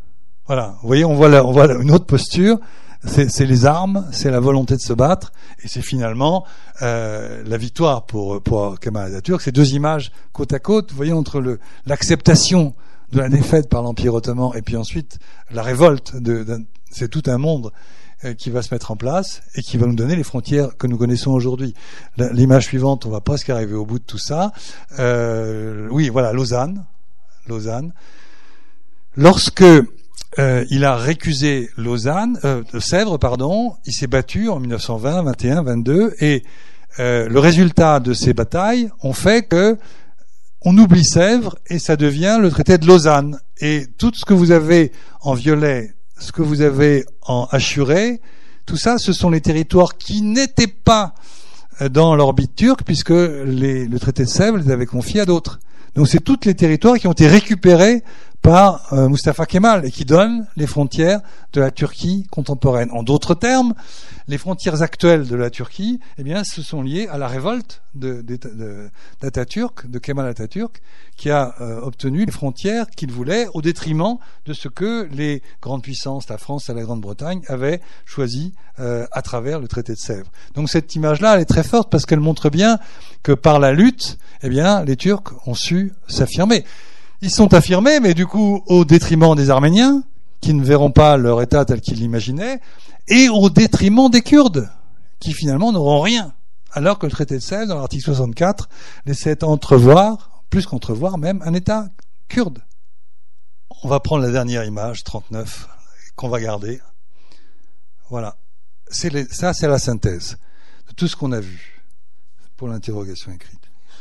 Voilà, vous voyez, on voit, là, on voit là une autre posture. C'est, c'est les armes, c'est la volonté de se battre, et c'est finalement euh, la victoire pour pour Kemal Atatürk. Ces deux images côte à côte, vous voyez, entre le l'acceptation de la défaite par l'Empire ottoman et puis ensuite la révolte. De, de c'est tout un monde euh, qui va se mettre en place et qui va nous donner les frontières que nous connaissons aujourd'hui. La, l'image suivante, on va presque arriver au bout de tout ça. Euh, oui, voilà, Lausanne, Lausanne. Lorsque Euh, il a récusé Lausanne, euh, Sèvres, pardon. Il s'est battu en mille neuf cent vingt, vingt et un, vingt-deux, et euh, le résultat de ces batailles ont fait que on oublie Sèvres et ça devient le traité de Lausanne. Et tout ce que vous avez en violet, ce que vous avez en hachuré, tout ça, ce sont les territoires qui n'étaient pas dans l'orbite turque, puisque les, le traité de Sèvres les avait confiés à d'autres. Donc c'est tous les territoires qui ont été récupérés par euh, Mustafa Kemal et qui donnent les frontières de la Turquie contemporaine. En d'autres termes, les frontières actuelles de la Turquie, eh bien, se sont liées à la révolte de, de, de, d'Atatürk, de Kemal Atatürk, qui a euh, obtenu les frontières qu'il voulait au détriment de ce que les grandes puissances, la France et la Grande-Bretagne, avaient choisi euh, à travers le traité de Sèvres. Donc cette image-là, elle est très forte parce qu'elle montre bien que par la lutte, eh bien, les Turcs ont su s'affirmer. Ils sont affirmés, mais du coup au détriment des Arméniens, qui ne verront pas leur État tel qu'ils l'imaginaient, et au détriment des Kurdes, qui finalement n'auront rien. Alors que le traité de Sèvres, dans l'article soixante-quatre, laissait entrevoir, plus qu'entrevoir même, un État kurde. On va prendre la dernière image, trente-neuf, qu'on va garder. Voilà. C'est les, ça, c'est la synthèse de tout ce qu'on a vu pour l'interrogation écrite.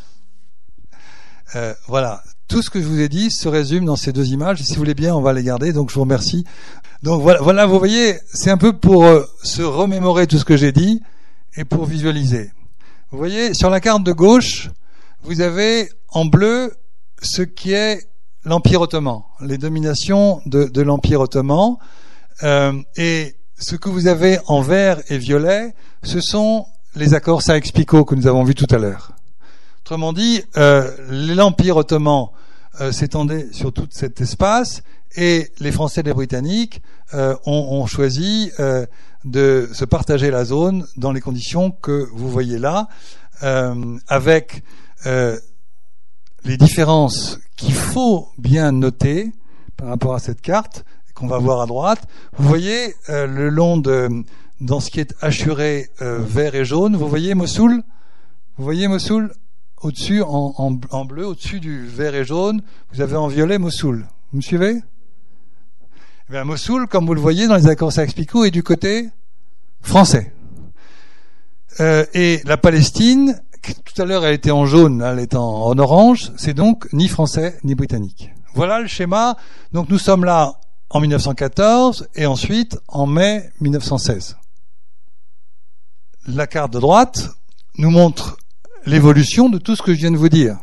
Euh, voilà. Tout ce que je vous ai dit se résume dans ces deux images. Et si vous voulez bien, on va les garder. Donc, je vous remercie. Donc, voilà, voilà vous voyez, c'est un peu pour euh, se remémorer tout ce que j'ai dit et pour visualiser. Vous voyez, sur la carte de gauche, vous avez en bleu ce qui est l'Empire ottoman, les dominations de, de l'Empire ottoman. Euh, et ce que vous avez en vert et violet, ce sont les accords Sykes-Picot que nous avons vus tout à l'heure. Autrement dit, euh, l'Empire ottoman euh, s'étendait sur tout cet espace et les Français et les Britanniques euh, ont, ont choisi euh, de se partager la zone dans les conditions que vous voyez là, euh, avec euh, les différences qu'il faut bien noter par rapport à cette carte qu'on va voir à droite. Vous voyez euh, le long de, dans ce qui est hachuré euh, vert et jaune, vous voyez Mossoul, vous voyez Mossoul au-dessus, en, en, en bleu, au-dessus du vert et jaune, vous avez en violet Mossoul. Vous me suivez ? Eh bien, Mossoul, comme vous le voyez dans les accords Sykes-Picot, est du côté français. Euh, et la Palestine, qui tout à l'heure elle était en jaune, elle est en, en orange, c'est donc ni français ni britannique. Voilà le schéma. Donc nous sommes là en mille neuf cent quatorze et ensuite en mai mille neuf cent seize. La carte de droite nous montre l'évolution de tout ce que je viens de vous dire.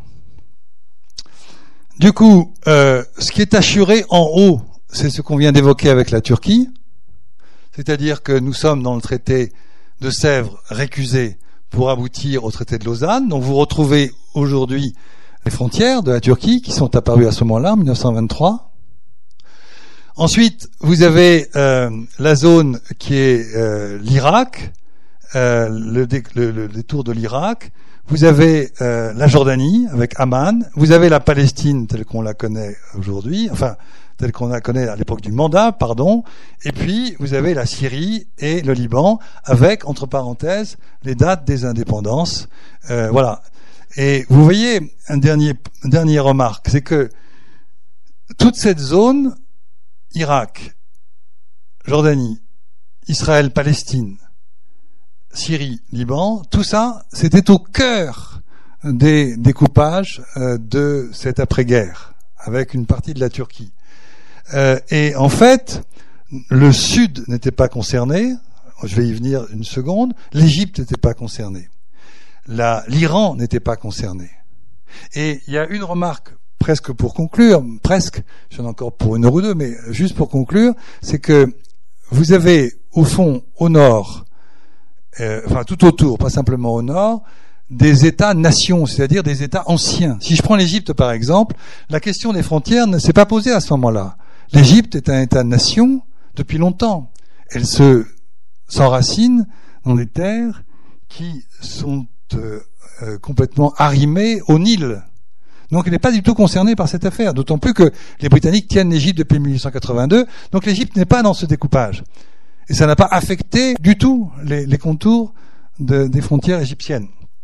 Du coup, euh, ce qui est assuré en haut, c'est ce qu'on vient d'évoquer avec la Turquie, c'est-à-dire que nous sommes dans le traité de Sèvres récusé pour aboutir au traité de Lausanne. Donc vous retrouvez aujourd'hui les frontières de la Turquie qui sont apparues à ce moment-là, en mille neuf cent vingt-trois. Ensuite, vous avez euh, la zone qui est euh, l'Irak, euh, le, dé, le, le détour de l'Irak. Vous avez euh, la Jordanie avec Amman, vous avez la Palestine telle qu'on la connaît aujourd'hui, enfin telle qu'on la connaît à l'époque du mandat, pardon, et puis vous avez la Syrie et le Liban avec, entre parenthèses, les dates des indépendances. Euh, voilà. Et vous voyez, un dernier, une dernière remarque, c'est que toute cette zone, Irak, Jordanie, Israël, Palestine, Syrie, Liban, tout ça, c'était au cœur des découpages euh, de cette après-guerre, avec une partie de la Turquie. Euh, et en fait, le sud n'était pas concerné, je vais y venir une seconde, l'Égypte n'était pas concernée, la, l'Iran n'était pas concerné. Et il y a une remarque, presque pour conclure, presque, j'en ai encore pour une heure ou deux, mais juste pour conclure, c'est que vous avez au fond, au nord, Euh, enfin tout autour, pas simplement au nord, des États-nations, c'est-à-dire des États anciens. Si je prends l'Égypte par exemple, la question des frontières ne s'est pas posée à ce moment-là. L'Égypte est un État-nation depuis longtemps. Elle se s'enracine dans des terres qui sont euh, euh, complètement arrimées au Nil. Donc elle n'est pas du tout concernée par cette affaire, d'autant plus que les Britanniques tiennent l'Égypte depuis mille huit cent quatre-vingt-deux, donc l'Égypte n'est pas dans ce découpage. Et ça n'a pas affecté du tout les, les contours de, des frontières égyptiennes.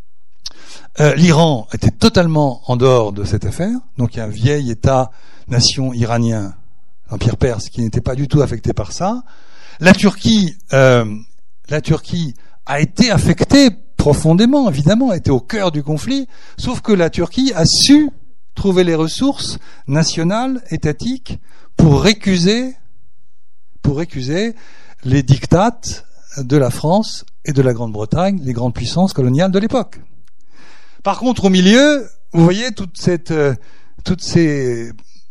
Euh, L'Iran était totalement en dehors de cette affaire, donc il y a un vieil État-nation iranien, l'Empire perse, qui n'était pas du tout affecté par ça. La Turquie, euh, la Turquie a été affectée profondément, évidemment, a été au cœur du conflit, sauf que la Turquie a su trouver les ressources nationales, étatiques, pour récuser, pour récuser les dictates de la France et de la Grande-Bretagne, les grandes puissances coloniales de l'époque. Par contre, au milieu, vous voyez toute cette, euh, toutes ces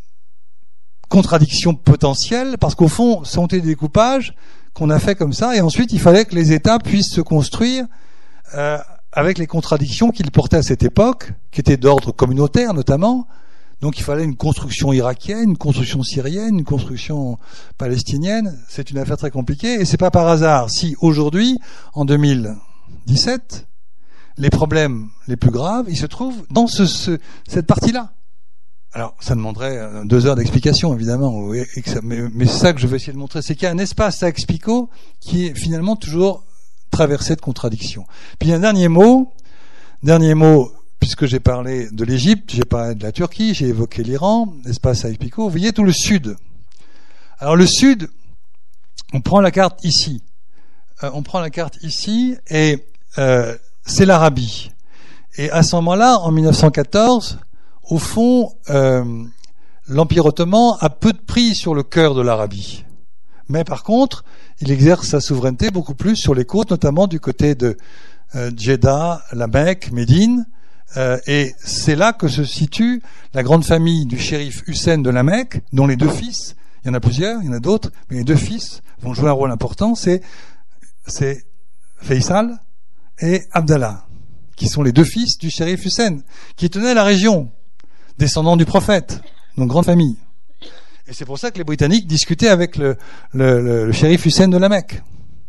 contradictions potentielles, parce qu'au fond, ce sont des découpages qu'on a fait comme ça, et ensuite il fallait que les États puissent se construire euh, avec les contradictions qu'ils portaient à cette époque, qui étaient d'ordre communautaire notamment. Donc il fallait une construction irakienne, une construction syrienne, une construction palestinienne. C'est une affaire très compliquée, et c'est pas par hasard si aujourd'hui, en deux mille dix-sept, les problèmes les plus graves, ils se trouvent dans ce, ce, cette partie-là. Alors, ça demanderait deux heures d'explication, évidemment, mais, mais c'est ça que je veux essayer de montrer, c'est qu'il y a un espace à Explico qui est finalement toujours traversé de contradictions. Puis un dernier mot, dernier mot, puisque j'ai parlé de l'Égypte, j'ai parlé de la Turquie, j'ai évoqué l'Iran, l'espace à Explico, vous voyez tout le sud. Alors le sud, on prend la carte ici, euh, on prend la carte ici, et euh, c'est l'Arabie. Et à ce moment-là, en mille neuf cent quatorze, au fond, euh, l'Empire ottoman a peu de prise sur le cœur de l'Arabie. Mais par contre, il exerce sa souveraineté beaucoup plus sur les côtes, notamment du côté de euh, Jeddah, la Mecque, Médine. Euh, et c'est là que se situe la grande famille du shérif Hussein de la Mecque, dont les deux fils, il y en a plusieurs, il y en a d'autres, mais les deux fils vont jouer un rôle important, c'est, c'est Faisal et Abdallah, qui sont les deux fils du shérif Hussein, qui tenaient la région, descendants du prophète, donc grande famille. Et c'est pour ça que les Britanniques discutaient avec le, le, le, le shérif Hussein de la Mecque.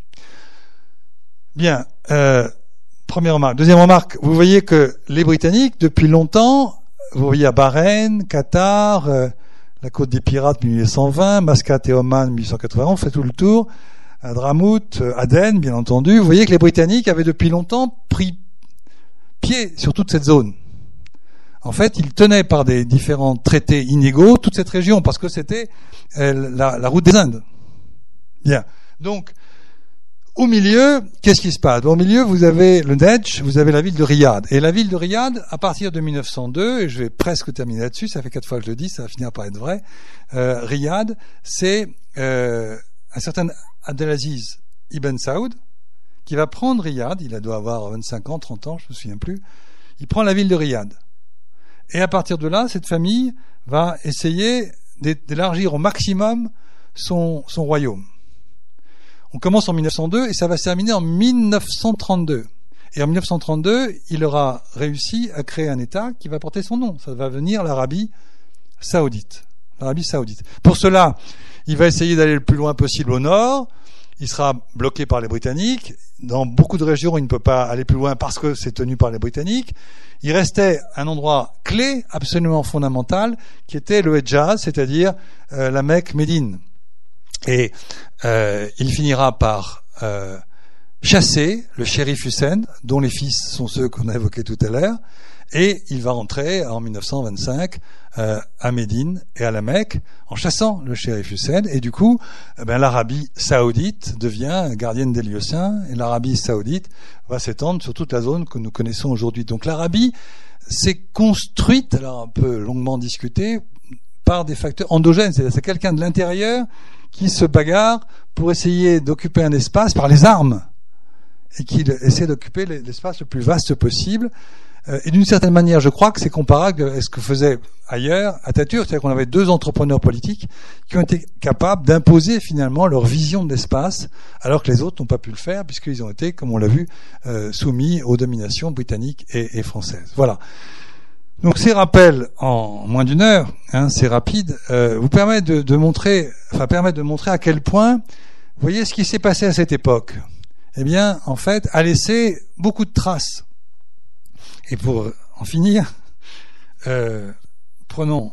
Bien, euh, première remarque. Deuxième remarque, vous voyez que les Britanniques, depuis longtemps, vous voyez à Bahreïn, Qatar, euh, la côte des pirates mille huit cent vingt, Mascate et Oman mille huit cent quatre-vingts, on fait tout le tour, Hadramout, Aden, bien entendu. Vous voyez que les Britanniques avaient depuis longtemps pris pied sur toute cette zone. En fait, ils tenaient par des différents traités inégaux toute cette région, parce que c'était euh, la, la route des Indes. Bien. Donc, au milieu, qu'est-ce qui se passe? Au milieu, vous avez le Nedj, vous avez la ville de Riyad. Et la ville de Riyad, à partir de mille neuf cent deux, et je vais presque terminer là-dessus, ça fait quatre fois que je le dis, ça va finir par être vrai, euh, Riyad, c'est euh, un certain Abdelaziz Ibn Saoud qui va prendre Riyad, il doit avoir vingt-cinq ans, trente ans, je me souviens plus, il prend la ville de Riyad. Et à partir de là, cette famille va essayer d'élargir au maximum son, son royaume. On commence en mille neuf cent deux et ça va se terminer en mille neuf cent trente-deux. Et en mille neuf cent trente-deux, il aura réussi à créer un État qui va porter son nom. Ça va venir l'Arabie saoudite. L'Arabie saoudite. Pour cela, il va essayer d'aller le plus loin possible au nord. Il sera bloqué par les Britanniques. Dans beaucoup de régions, il ne peut pas aller plus loin parce que c'est tenu par les Britanniques. Il restait un endroit clé, absolument fondamental, qui était le Hedjaz, c'est-à-dire euh, la Mecque, Médine. Et euh, il finira par euh, chasser le shérif Hussein, dont les fils sont ceux qu'on a évoqués tout à l'heure, et il va rentrer en mille neuf cent vingt-cinq euh, à Médine et à la Mecque en chassant le shérif Hussein, et du coup eh ben, l'Arabie saoudite devient gardienne des lieux saints, et l'Arabie saoudite va s'étendre sur toute la zone que nous connaissons aujourd'hui. Donc l'Arabie s'est construite, alors un peu longuement discutée, par des facteurs endogènes, c'est-à-dire c'est quelqu'un de l'intérieur qui se bagarre pour essayer d'occuper un espace par les armes, et qui essaie d'occuper l'espace le plus vaste possible. Et d'une certaine manière, je crois que c'est comparable à ce que faisait ailleurs Atatürk, c'est-à-dire qu'on avait deux entrepreneurs politiques qui ont été capables d'imposer finalement leur vision de l'espace, alors que les autres n'ont pas pu le faire, puisqu'ils ont été, comme on l'a vu, euh, soumis aux dominations britanniques et, et françaises. Voilà. Donc ces rappels en moins d'une heure, hein, c'est rapide, euh, vous permettent de, de montrer, enfin permettent de montrer à quel point, vous voyez, ce qui s'est passé à cette époque, eh bien, en fait, a laissé beaucoup de traces. Et pour en finir, euh, prenons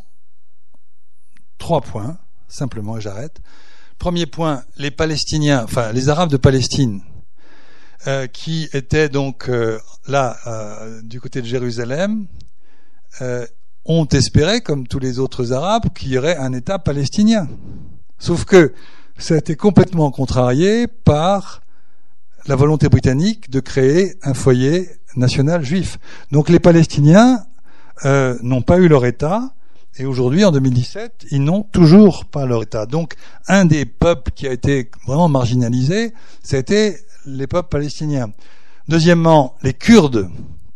trois points, simplement, et j'arrête. Premier point, les Palestiniens, enfin les Arabes de Palestine, euh, qui étaient donc euh, là, euh, du côté de Jérusalem, euh, ont espéré, comme tous les autres Arabes, qu'il y aurait un État palestinien. Sauf que ça a été complètement contrarié par la volonté britannique de créer un foyer national juif. Donc les Palestiniens euh, n'ont pas eu leur État, et aujourd'hui, en deux mille dix-sept, ils n'ont toujours pas leur État. Donc un des peuples qui a été vraiment marginalisé, c'était les peuples palestiniens. Deuxièmement, les Kurdes,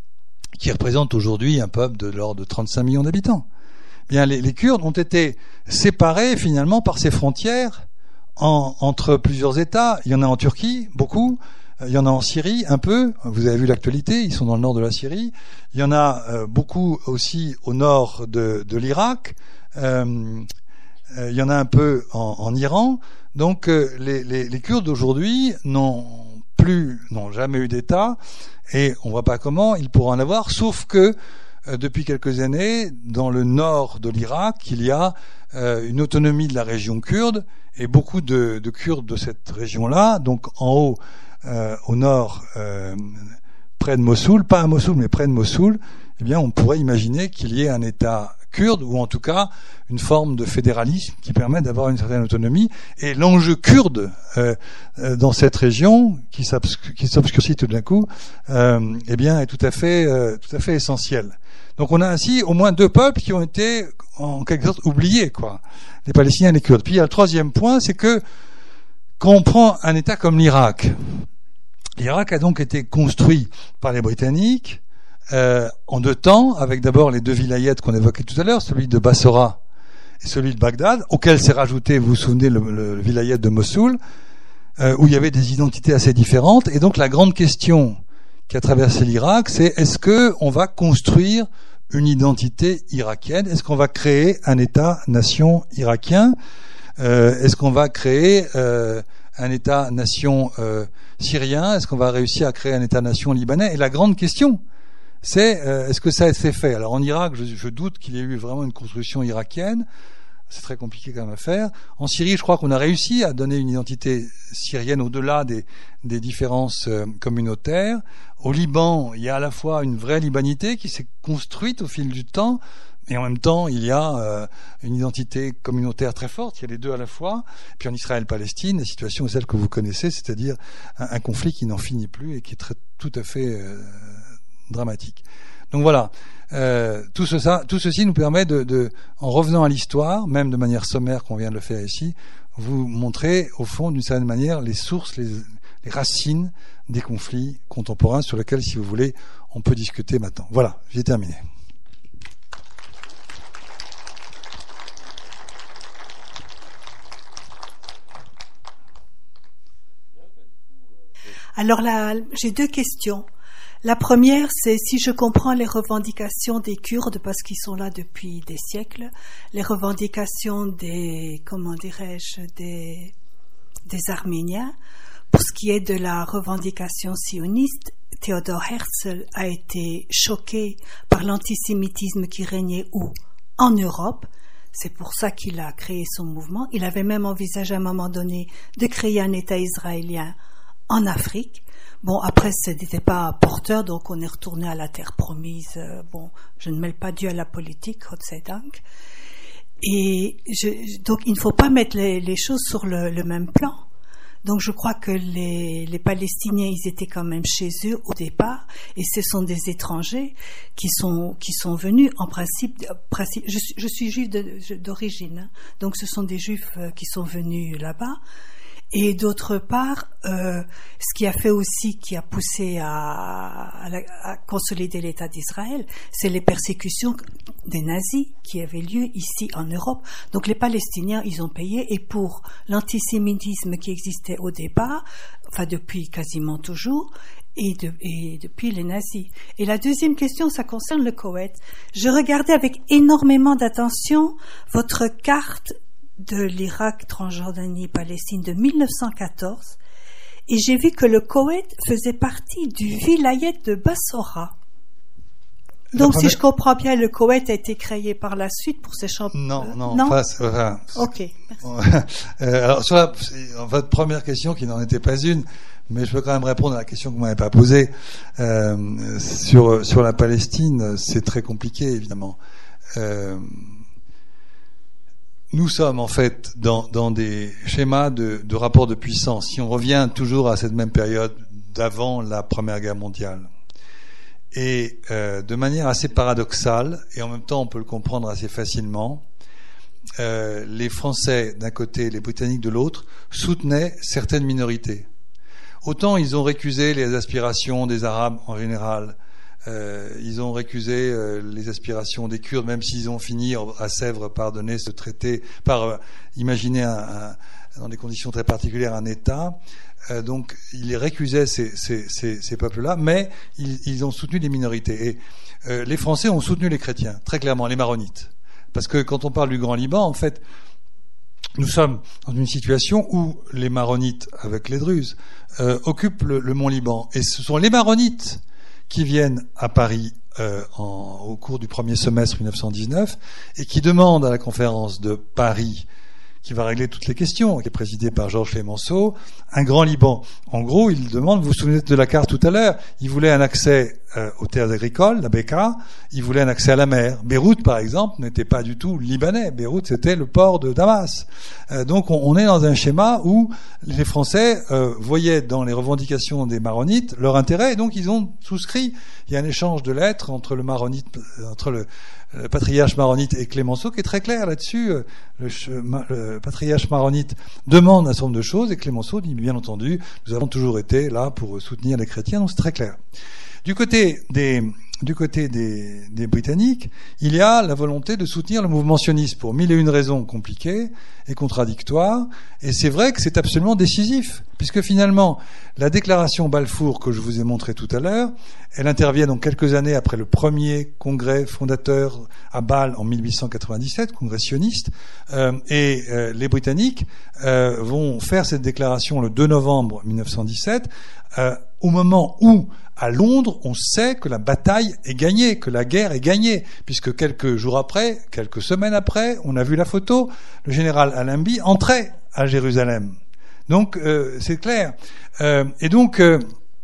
qui représentent aujourd'hui un peuple de l'ordre de trente-cinq millions d'habitants. Bien, les, les Kurdes ont été séparés finalement par ces frontières en, entre plusieurs États. Il y en a en Turquie, beaucoup. Il y en a en Syrie, un peu. Vous avez vu l'actualité, ils sont dans le nord de la Syrie. Il y en a euh, beaucoup aussi au nord de, de l'Irak. Euh, euh, il y en a un peu en, en Iran. Donc euh, les, les, les Kurdes aujourd'hui n'ont plus, n'ont jamais eu d'État, et on voit pas comment ils pourront en avoir, sauf que euh, depuis quelques années, dans le nord de l'Irak, il y a euh, une autonomie de la région kurde, et beaucoup de, de Kurdes de cette région-là, donc en haut, euh, au nord, euh, près de Mossoul, pas à Mossoul, mais près de Mossoul, eh bien, on pourrait imaginer qu'il y ait un État kurde, ou en tout cas une forme de fédéralisme qui permet d'avoir une certaine autonomie. Et l'enjeu kurde euh, euh, dans cette région, qui s'obscurcit tout d'un coup, euh, eh bien, est tout à fait, euh, tout à fait essentiel. Donc, on a ainsi au moins deux peuples qui ont été en quelque sorte oubliés, quoi, les Palestiniens et les Kurdes. Puis il y a le troisième point, c'est que quand on prend un État comme l'Irak, l'Irak a donc été construit par les Britanniques. Euh, en deux temps, avec d'abord les deux vilayets qu'on évoquait tout à l'heure, celui de Bassora et celui de Bagdad, auquel s'est rajouté, vous vous souvenez, le, le, le vilayet de Mossoul, euh, où il y avait des identités assez différentes. Et donc la grande question qui a traversé l'Irak, c'est est-ce que on va construire une identité irakienne? Est-ce qu'on va créer un État-nation irakien? euh, Est-ce qu'on va créer euh, un État-nation euh, syrien? Est-ce qu'on va réussir à créer un État-nation libanais? Et la grande question, c'est euh, est-ce que ça s'est fait? Alors en Irak, je, je doute qu'il y ait eu vraiment une construction irakienne. C'est très compliqué quand même à faire. En Syrie, je crois qu'on a réussi à donner une identité syrienne au-delà des, des différences euh, communautaires. Au Liban, il y a à la fois une vraie libanité qui s'est construite au fil du temps, et en même temps, il y a euh, une identité communautaire très forte. Il y a les deux à la fois. Puis en Israël-Palestine, la situation est celle que vous connaissez, c'est-à-dire un, un conflit qui n'en finit plus et qui est très, tout à fait euh, dramatique. Donc voilà, euh, tout, ce, ça, tout ceci nous permet de, de, en revenant à l'histoire, même de manière sommaire qu'on vient de le faire ici, vous montrer au fond d'une certaine manière les sources, les, les racines des conflits contemporains sur lesquels, si vous voulez, on peut discuter maintenant. Voilà, j'ai terminé. Alors là, j'ai deux questions. La première, c'est si je comprends les revendications des Kurdes, parce qu'ils sont là depuis des siècles, les revendications des, comment dirais-je, des, des Arméniens. Pour ce qui est de la revendication sioniste, Theodor Herzl a été choqué par l'antisémitisme qui régnait où? En Europe. C'est pour ça qu'il a créé son mouvement. Il avait même envisagé à un moment donné de créer un État israélien en Afrique. Bon, après, ce n'était pas porteur, donc on est retourné à la terre promise. Euh, bon, je ne mêle pas Dieu à la politique, Gott sei Dank. Et je, donc, il ne faut pas mettre les, les choses sur le, le même plan. Donc, je crois que les, les Palestiniens, ils étaient quand même chez eux au départ, et ce sont des étrangers qui sont qui sont venus. En principe, principe je, je suis juif de, d'origine, hein, donc ce sont des juifs qui sont venus là-bas. Et d'autre part, euh, ce qui a fait aussi, qui a poussé à, à, à consolider l'État d'Israël, c'est les persécutions des nazis qui avaient lieu ici en Europe. Donc les Palestiniens, ils ont payé, et pour l'antisémitisme qui existait au départ, enfin depuis quasiment toujours, et, de, et depuis les nazis. Et la deuxième question, ça concerne le Koweït. Je regardais avec énormément d'attention votre carte de l'Irak, Transjordanie, Palestine de mille neuf cent quatorze, et j'ai vu que le Koweït faisait partie du vilayet de Bassora. Donc, première... si je comprends bien, le Koweït a été créé par la suite pour ces champs. Non, non, non. Enfin, c'est, enfin, ok. euh, alors, sur la, votre première question, qui n'en était pas une, mais je peux quand même répondre à la question que vous m'avez pas posée euh, sur sur la Palestine. C'est très compliqué, évidemment. Euh, nous sommes en fait dans dans des schémas de, de rapport de puissance. Si on revient toujours à cette même période d'avant la Première Guerre mondiale. Et euh, de manière assez paradoxale, et en même temps on peut le comprendre assez facilement, euh, les Français d'un côté, les Britanniques de l'autre, soutenaient certaines minorités. Autant ils ont récusé les aspirations des Arabes en général, euh, ils ont récusé euh, les aspirations des Kurdes, même s'ils ont fini à Sèvres par donner ce traité, par euh, imaginer un, un, dans des conditions très particulières un État. Euh, donc, ils récusaient ces, ces, ces, ces peuples-là, mais ils, ils ont soutenu les minorités. Et euh, les Français ont soutenu les chrétiens, très clairement, les maronites. Parce que quand on parle du Grand Liban, en fait, nous sommes dans une situation où les maronites, avec les Druzes, euh, occupent le, le mont Liban. Et ce sont les maronites qui viennent à Paris euh, en, au cours du premier semestre mille neuf cent dix-neuf et qui demandent à la conférence de Paris, qui va régler toutes les questions, qui est présidé par Georges Clemenceau, un grand Liban. En gros, il demande, vous vous souvenez de la carte tout à l'heure, il voulait un accès euh, aux terres agricoles, la Bekaa, il voulait un accès à la mer. Beyrouth, par exemple, n'était pas du tout libanais. Beyrouth, c'était le port de Damas. Euh, donc, on, on est dans un schéma où les Français euh, voyaient dans les revendications des maronites leur intérêt, et donc ils ont souscrit. Il y a un échange de lettres entre le maronite, entre le le patriarche maronite et Clemenceau qui est très clair là-dessus. Le, le patriarche maronite demande un certain nombre de choses et Clemenceau dit bien entendu, nous avons toujours été là pour soutenir les chrétiens, donc c'est très clair. Du côté des du côté des, des Britanniques, il y a la volonté de soutenir le mouvement sioniste pour mille et une raisons compliquées et contradictoires, et c'est vrai que c'est absolument décisif, puisque finalement, la déclaration Balfour que je vous ai montrée tout à l'heure, elle intervient donc quelques années après le premier congrès fondateur à Bâle en mille huit cent quatre-vingt-dix-sept, congrès sioniste, euh, et euh, les Britanniques euh, vont faire cette déclaration le deux novembre mille neuf cent dix-sept, euh, au moment où à Londres, on sait que la bataille est gagnée, que la guerre est gagnée, puisque quelques jours après, quelques semaines après, on a vu la photo, le général Allenby entrait à Jérusalem. Donc, euh, c'est clair. Euh, et donc, euh,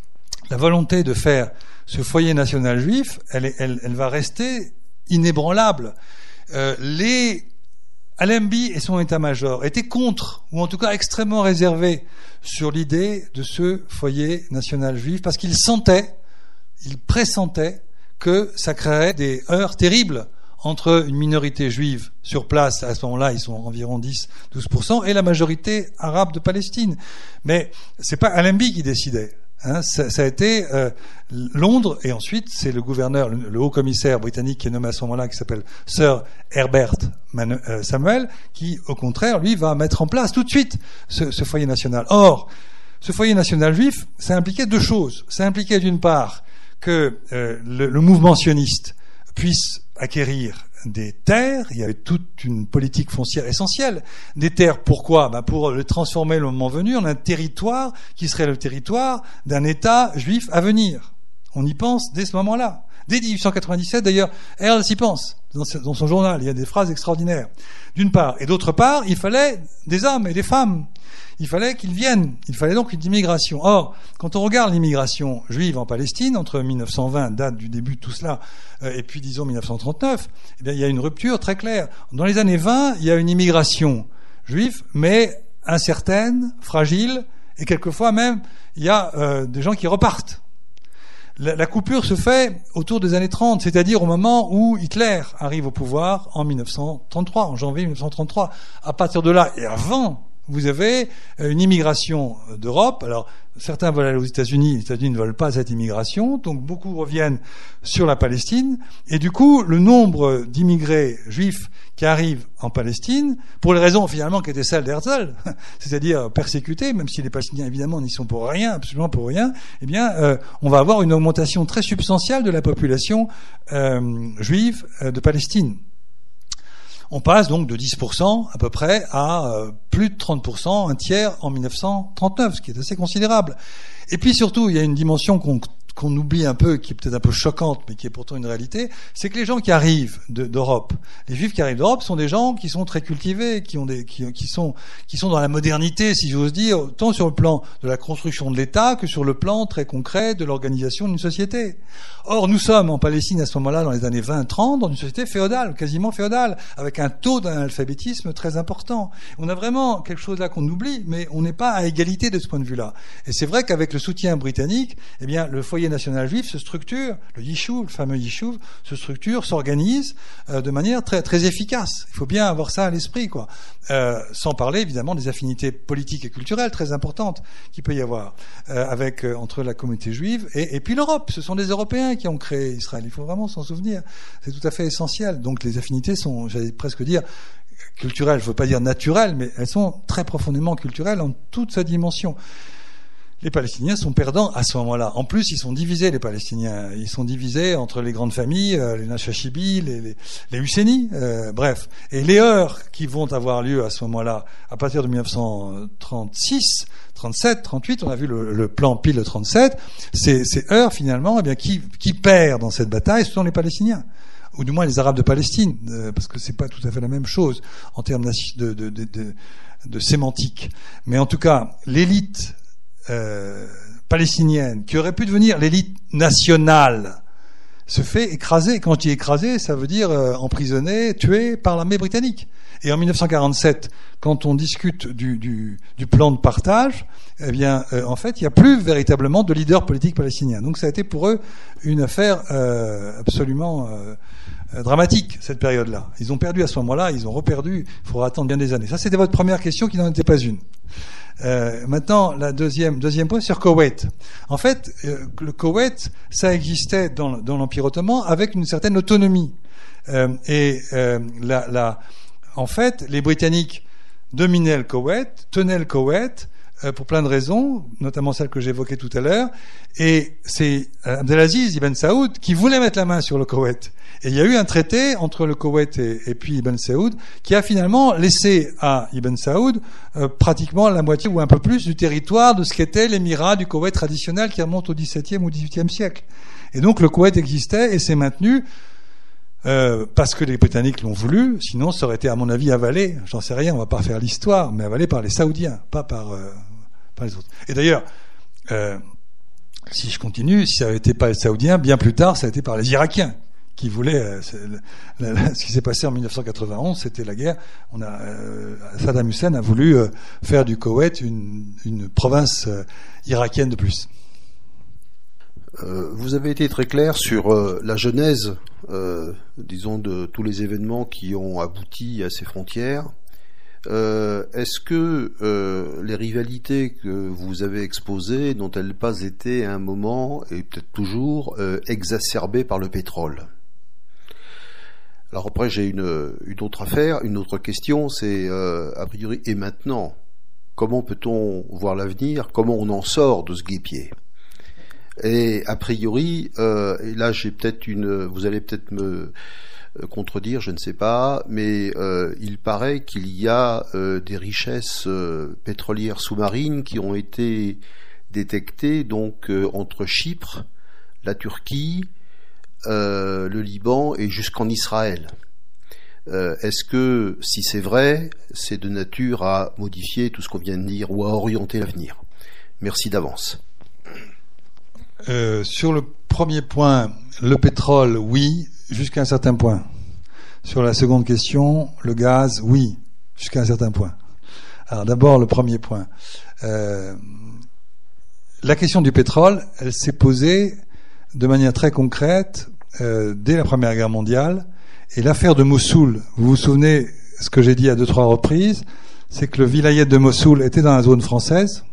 la volonté de faire ce foyer national juif, elle, est, elle, elle va rester inébranlable. Euh, les Allenby et son état-major étaient contre, ou en tout cas extrêmement réservés sur l'idée de ce foyer national juif, parce qu'ils sentaient, ils pressentaient que ça créerait des heurts terribles entre une minorité juive sur place, à ce moment-là ils sont environ dix à douze pour cent, et la majorité arabe de Palestine. Mais c'est pas Allenby qui décidait. Hein, ça, ça a été euh, Londres, et ensuite c'est le gouverneur, le, le haut-commissaire britannique qui est nommé à ce moment-là, qui s'appelle Sir Herbert Manu, euh, Samuel, qui au contraire, lui, va mettre en place tout de suite ce, ce foyer national. Or, ce foyer national juif, ça impliquait deux choses. Ça impliquait d'une part que euh, le, le mouvement sioniste puisse acquérir des terres, il y avait toute une politique foncière essentielle. Des terres, pourquoi ? Ben pour le transformer le moment venu en un territoire qui serait le territoire d'un État juif à venir. On y pense dès ce moment-là. Dès dix-huit cent quatre-vingt-dix-sept, d'ailleurs, Earl s'y pense, dans son journal, il y a des phrases extraordinaires. D'une part. Et d'autre part, il fallait des hommes et des femmes. Il fallait qu'ils viennent. Il fallait donc une immigration. Or, quand on regarde l'immigration juive en Palestine, entre mille neuf cent vingt, date du début de tout cela, et puis disons mille neuf cent trente-neuf, eh bien, il y a une rupture très claire. Dans les années vingt, il y a une immigration juive, mais incertaine, fragile, et quelquefois même, il y a euh, des gens qui repartent. La, la coupure se fait autour des années trente, c'est-à-dire au moment où Hitler arrive au pouvoir en mille neuf cent trente-trois, en janvier mille neuf cent trente-trois. À partir de là, et avant, Vous avez une immigration d'Europe. Alors, certains veulent aller aux États-Unis, les États-Unis ne veulent pas cette immigration, donc beaucoup reviennent sur la Palestine. Et du coup, le nombre d'immigrés juifs qui arrivent en Palestine, pour les raisons finalement qui étaient celles d'Herzl, c'est-à-dire persécutés, même si les Palestiniens évidemment n'y sont pour rien, absolument pour rien, eh bien, euh, on va avoir une augmentation très substantielle de la population euh, juive euh, de Palestine. On passe donc de dix pour cent à peu près à euh, plus de trente pour cent, un tiers en mille neuf cent trente-neuf, ce qui est assez considérable. Et puis surtout, il y a une dimension qu'on qu'on oublie un peu, qui est peut-être un peu choquante, mais qui est pourtant une réalité, c'est que les gens qui arrivent de, d'Europe, les Juifs qui arrivent d'Europe, sont des gens qui sont très cultivés, qui ont des, qui, qui sont, qui sont dans la modernité, si j'ose dire, tant sur le plan de la construction de l'État que sur le plan très concret de l'organisation d'une société. Or, nous sommes en Palestine à ce moment-là, dans les années vingt trente, dans une société féodale, quasiment féodale, avec un taux d'analphabétisme très important. On a vraiment quelque chose là qu'on oublie, mais on n'est pas à égalité de ce point de vue-là. Et c'est vrai qu'avec le soutien britannique, eh bien, le foyer national juif se structure, le Yishuv, le fameux Yishuv, se structure, s'organise euh, de manière très très efficace. Il faut bien avoir ça à l'esprit, quoi. Euh, sans parler évidemment des affinités politiques et culturelles très importantes qu'il peut y avoir euh, avec euh, entre la communauté juive et, et puis l'Europe. Ce sont des Européens qui ont créé Israël. Il faut vraiment s'en souvenir. C'est tout à fait essentiel. Donc les affinités sont, j'allais presque dire, culturelles. Je ne veux pas dire naturelles, mais elles sont très profondément culturelles en toute sa dimension. Les Palestiniens sont perdants à ce moment-là. En plus, ils sont divisés, les Palestiniens. Ils sont divisés entre les grandes familles, euh, les Nachachibi, les, les, les Husseini, euh, bref. Et les heurts qui vont avoir lieu à ce moment-là, à partir de mille neuf cent trente-six, trente-sept, trente-huit, on a vu le, le plan Pile de trente-sept, ces, ces heurts, finalement, eh bien, qui, qui perdent dans cette bataille, ce sont les Palestiniens. Ou du moins les Arabes de Palestine, euh, parce que c'est pas tout à fait la même chose en termes de, de, de, de, de sémantique. Mais en tout cas, l'élite Euh, palestinienne, qui aurait pu devenir l'élite nationale, se fait écraser. Quand je dis écraser, ça veut dire euh, emprisonné, tué par l'armée britannique. Et en mille neuf cent quarante-sept, quand on discute du, du, du plan de partage, eh bien, euh, en fait, il n'y a plus véritablement de leader politique palestinien. Donc ça a été pour eux une affaire euh, absolument euh, dramatique, cette période-là. Ils ont perdu à ce moment-là, ils ont reperdu, il faudra attendre bien des années. Ça, c'était votre première question qui n'en était pas une. Euh, maintenant, la deuxième, deuxième point sur Koweït. En fait, euh, le Koweït, ça existait dans, dans l'Empire ottoman avec une certaine autonomie. Euh, et euh, la, la, en fait, les Britanniques dominaient le Koweït, tenaient le Koweït euh, pour plein de raisons, notamment celles que j'évoquais tout à l'heure. Et c'est euh, Abdelaziz Ibn Saoud qui voulait mettre la main sur le Koweït. Et il y a eu un traité entre le Koweït et, et puis Ibn Saoud qui a finalement laissé à Ibn Saoud euh, pratiquement la moitié ou un peu plus du territoire de ce qu'était l'émirat du Koweït traditionnel qui remonte au dix-septième ou dix-huitième siècle. Et donc le Koweït existait et s'est maintenu euh, parce que les Britanniques l'ont voulu, sinon ça aurait été à mon avis avalé, j'en sais rien, on va pas faire l'histoire, mais avalé par les Saoudiens, pas par, euh, par les autres. Et d'ailleurs, euh, si je continue, si ça avait été pas les Saoudiens, bien plus tard ça a été par les Irakiens qui voulait euh, ce qui s'est passé en mille neuf cent quatre-vingt-onze, c'était la guerre. On a euh, Saddam Hussein a voulu euh, faire du Koweït une, une province euh, irakienne de plus. Euh, vous avez été très clair sur euh, la genèse, euh, disons, de tous les événements qui ont abouti à ces frontières. Euh, est-ce que euh, les rivalités que vous avez exposées n'ont-elles pas été à un moment, et peut-être toujours, euh, exacerbées par le pétrole ? Alors après, j'ai une, une autre affaire, une autre question, c'est euh, a priori, et maintenant, comment peut-on voir l'avenir ? Comment on en sort de ce guêpier ? Et a priori, euh, et là j'ai peut-être une, vous allez peut-être me contredire, je ne sais pas, mais euh, il paraît qu'il y a euh, des richesses euh, pétrolières sous-marines qui ont été détectées donc euh, entre Chypre, la Turquie, euh, le Liban et jusqu'en Israël. Euh, est-ce que, si c'est vrai, c'est de nature à modifier tout ce qu'on vient de dire ou à orienter l'avenir ? Merci d'avance. Euh, sur le premier point, le pétrole, oui, jusqu'à un certain point. Sur la seconde question, le gaz, oui, jusqu'à un certain point. Alors d'abord, le premier point. Euh, la question du pétrole, elle s'est posée de manière très concrète euh, dès la Première Guerre mondiale. Et l'affaire de Mossoul, vous vous souvenez ce que j'ai dit à deux, trois reprises, c'est que le vilayet de Mossoul était dans la zone française,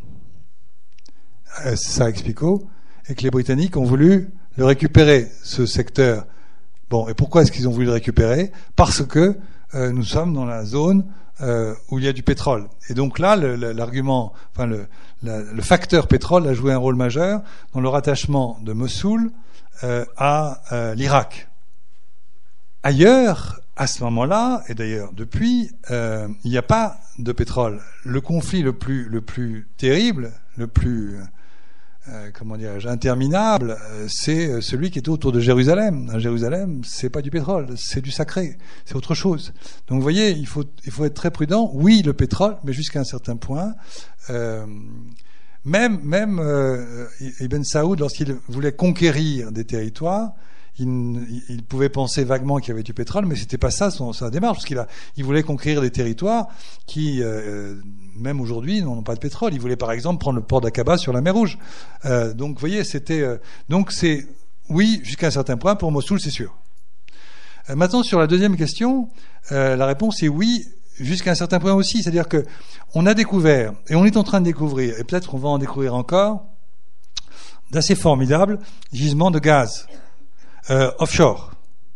euh, ça explique, et que les Britanniques ont voulu le récupérer, ce secteur. Bon, et pourquoi est-ce qu'ils ont voulu le récupérer? Parce que euh, nous sommes dans la zone euh, où il y a du pétrole. Et donc là, le, le, l'argument, enfin le, la, le facteur pétrole a joué un rôle majeur dans le rattachement de Mossoul euh, à euh, l'Irak. Ailleurs, à ce moment-là, et d'ailleurs depuis, euh, il n'y a pas de pétrole. Le conflit le plus le plus terrible, le plus Euh, comment dirais-je, interminable, euh, c'est celui qui est autour de Jérusalem. À Jérusalem, c'est pas du pétrole, c'est du sacré, c'est autre chose. Donc vous voyez, il faut il faut être très prudent. Oui, le pétrole, mais jusqu'à un certain point. Euh, même même euh, Ibn Saoud, lorsqu'il voulait conquérir des territoires, il, il pouvait penser vaguement qu'il y avait du pétrole, mais c'était pas ça son, sa démarche, parce qu'il a, il voulait conquérir des territoires qui, euh, même aujourd'hui, n'ont pas de pétrole. Il voulait, par exemple, prendre le port d'Aqaba sur la mer Rouge. Euh, donc, vous voyez, c'était, euh, donc c'est, oui, jusqu'à un certain point, pour Mossoul, c'est sûr. Euh, maintenant, sur la deuxième question, euh, la réponse est oui, jusqu'à un certain point aussi. C'est-à-dire que on a découvert, et on est en train de découvrir, et peut-être qu'on va en découvrir encore, d'assez formidables gisements de gaz. Euh, offshore.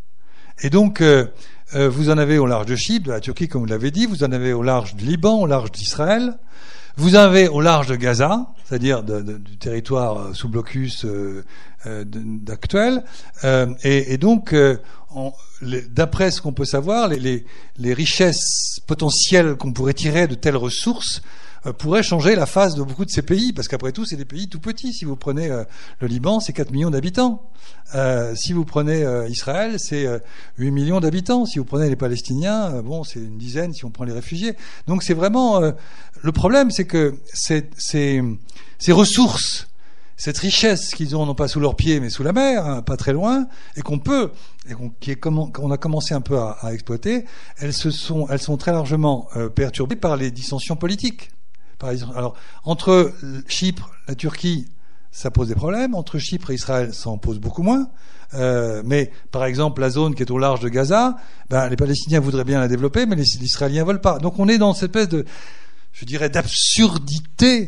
Et donc, euh, euh, vous en avez au large de Chypre, de la Turquie, comme vous l'avez dit, vous en avez au large du Liban, au large d'Israël, vous en avez au large de Gaza, c'est-à-dire de, de, du territoire sous blocus euh, euh, d'actuel. Euh, et, et donc, euh, on, les, d'après ce qu'on peut savoir, les, les, les richesses potentielles qu'on pourrait tirer de telles ressources pourrait changer la face de beaucoup de ces pays, parce qu'après tout, c'est des pays tout petits. Si vous prenez euh, le Liban, c'est quatre millions d'habitants. Euh, si vous prenez euh, Israël, c'est euh, huit millions d'habitants. Si vous prenez les Palestiniens, euh, bon, c'est une dizaine si on prend les réfugiés. Donc c'est vraiment... Euh, le problème, c'est que c'est, c'est, ces ressources, cette richesse qu'ils ont, non pas sous leurs pieds, mais sous la mer, hein, pas très loin, et qu'on peut, et qu'on, qui est comment, qu'on a commencé un peu à, à exploiter, elles, se sont, elles sont très largement euh, perturbées par les dissensions politiques. Par exemple, alors, entre Chypre, la Turquie, ça pose des problèmes. Entre Chypre et Israël, ça en pose beaucoup moins. Euh, mais, par exemple, la zone qui est au large de Gaza, ben, les Palestiniens voudraient bien la développer, mais les, les Israéliens veulent pas. Donc, on est dans cette espèce de, je dirais, d'absurdité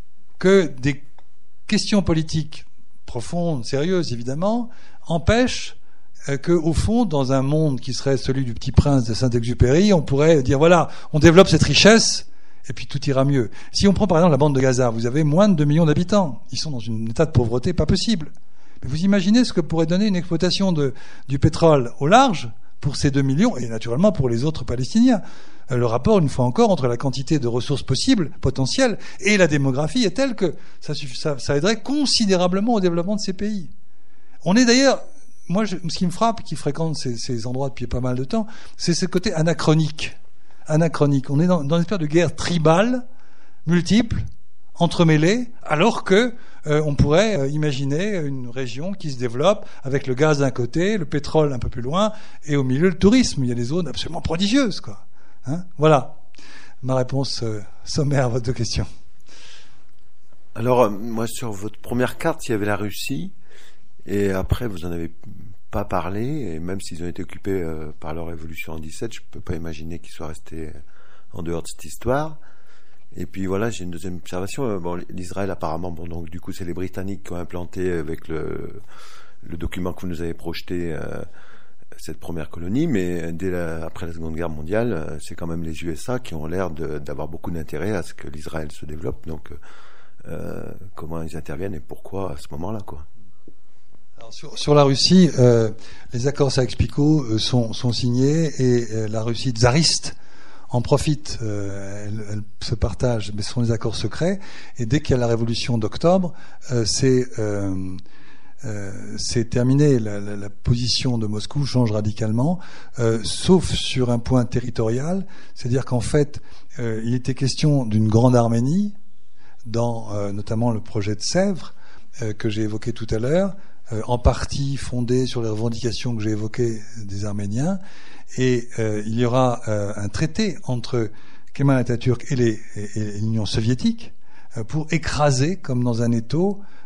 que des questions politiques profondes, sérieuses, évidemment, empêchent euh, que, au fond, dans un monde qui serait celui du Petit Prince de Saint-Exupéry, on pourrait dire, voilà, on développe cette richesse, et puis tout ira mieux. Si on prend par exemple la bande de Gaza, vous avez moins de deux millions d'habitants. Ils sont dans un état de pauvreté pas possible. Mais vous imaginez ce que pourrait donner une exploitation de, du pétrole au large pour ces deux millions, et naturellement pour les autres Palestiniens. Le rapport, une fois encore, entre la quantité de ressources possibles, potentielles, et la démographie est tel que ça, ça, ça aiderait considérablement au développement de ces pays. On est d'ailleurs... Moi, je, ce qui me frappe, qui fréquente ces, ces endroits depuis pas mal de temps, c'est ce côté anachronique. Anachronique. On est dans, dans une espèce de guerre tribale, multiple, entremêlée, alors que euh, on pourrait euh, imaginer une région qui se développe avec le gaz d'un côté, le pétrole un peu plus loin, et au milieu le tourisme. Il y a des zones absolument prodigieuses, quoi. Hein, voilà ma réponse euh, sommaire à votre question. Alors, euh, moi, sur votre première carte, il y avait la Russie, et après, vous en avez pas parlé, et même s'ils ont été occupés euh, par leur révolution en dix-sept, je peux pas imaginer qu'ils soient restés en dehors de cette histoire. Et puis voilà, j'ai une deuxième observation. Bon, l'Israël apparemment, bon, donc du coup, c'est les Britanniques qui ont implanté avec le, le document que vous nous avez projeté euh, cette première colonie, mais dès la, après la Seconde Guerre mondiale, c'est quand même les U S A qui ont l'air de, d'avoir beaucoup d'intérêt à ce que l'Israël se développe. Donc, euh, comment ils interviennent et pourquoi à ce moment-là, quoi. Alors sur, sur la Russie, euh, les accords Sykes-Picot euh, sont, sont signés et euh, la Russie tsariste en profite. Euh, elle, elle se partage, mais ce sont des accords secrets. Et dès qu'il y a la révolution d'octobre, euh, c'est, euh, euh, c'est terminé. La, la, la position de Moscou change radicalement, euh, sauf sur un point territorial. C'est-à-dire qu'en fait, euh, il était question d'une grande Arménie, dans euh, notamment le projet de Sèvres euh, que j'ai évoqué tout à l'heure. Euh, en partie fondée sur les revendications que j'ai évoquées des Arméniens, et euh, il y aura euh, un traité entre Kemal Atatürk et, les, et, et l'Union soviétique euh, pour écraser, comme dans un étau,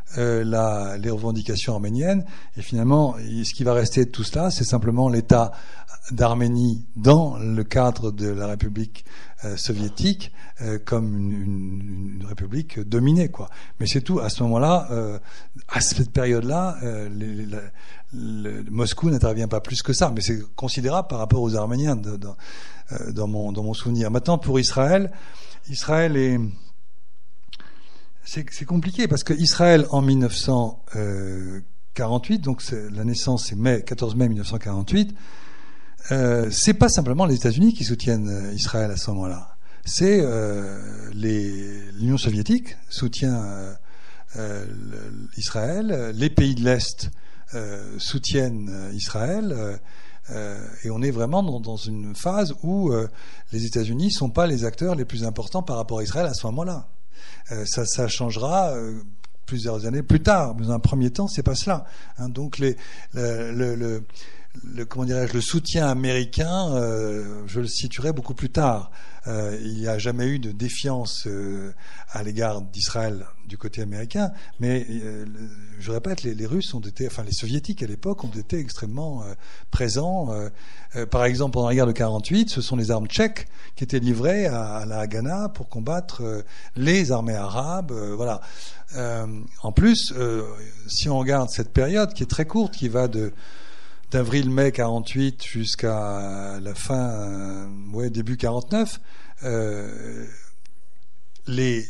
euh, la, les revendications arméniennes. Et finalement, ce qui va rester de tout cela, c'est simplement l'État d'Arménie dans le cadre de la République euh, soviétique euh, comme une, une, une république dominée, quoi. Mais c'est tout. À ce moment-là, euh, à cette période-là, euh, les, les, la, le, Moscou n'intervient pas plus que ça. Mais c'est considérable par rapport aux Arméniens de, de, euh, dans mon dans mon souvenir. Maintenant, pour Israël, Israël est c'est, c'est compliqué parce que Israël en mille neuf cent quarante-huit, donc c'est, la naissance c'est mai quatorze mai mille neuf cent quarante-huit. Euh, c'est pas simplement les États-Unis qui soutiennent Israël à ce moment-là. C'est euh, les, l'Union soviétique soutient euh, euh, Israël, les pays de l'Est euh, soutiennent Israël, euh, et on est vraiment dans, dans une phase où euh, les États-Unis sont pas les acteurs les plus importants par rapport à Israël à ce moment-là. Euh, ça, ça changera. Euh, plusieurs années plus tard, mais dans un premier temps, c'est pas cela. Hein, donc les, le, le, le Le, comment dirais-je, le soutien américain, euh, je le situerai beaucoup plus tard. Euh, il n'y a jamais eu de défiance euh, à l'égard d'Israël du côté américain, mais euh, je répète, les, les Russes ont été, enfin les Soviétiques à l'époque ont été extrêmement euh, présents. Euh, euh, par exemple, pendant la guerre de quarante-huit, ce sont les armes tchèques qui étaient livrées à, à la Haganah pour combattre euh, les armées arabes. Euh, voilà. Euh, en plus, euh, si on regarde cette période qui est très courte, qui va de d'avril-mai quarante-huit jusqu'à la fin, euh, ouais, début quarante-neuf, euh, les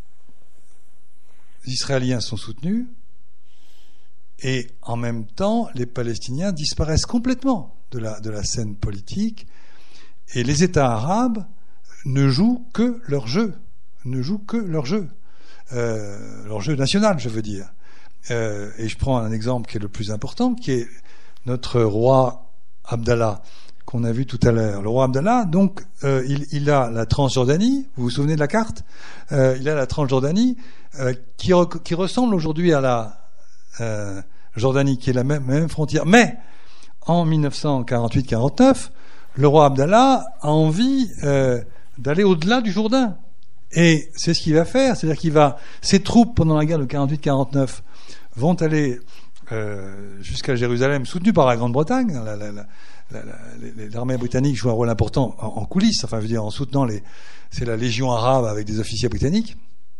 Israéliens sont soutenus et en même temps, les Palestiniens disparaissent complètement de la, de la scène politique et les États arabes ne jouent que leur jeu, ne jouent que leur jeu, euh, leur jeu national, je veux dire. Euh, et je prends un exemple qui est le plus important, qui est notre roi Abdallah, qu'on a vu tout à l'heure. Le roi Abdallah, donc, euh, il, il a la Transjordanie, vous vous souvenez de la carte euh, il a la Transjordanie, euh, qui, re, qui ressemble aujourd'hui à la euh, Jordanie, qui est la même, même frontière. Mais, en mille neuf cent quarante-huit quarante-neuf, le roi Abdallah a envie euh, d'aller au-delà du Jourdain. Et c'est ce qu'il va faire, c'est-à-dire qu'il va... Ses troupes, pendant la guerre de quarante-huit quarante-neuf, vont aller... Euh, jusqu'à Jérusalem, soutenu par la Grande-Bretagne. La, la, la, la, la, l'armée britannique joue un rôle important en, en coulisses, enfin, je veux dire, en soutenant les. C'est la Légion arabe avec des officiers britanniques.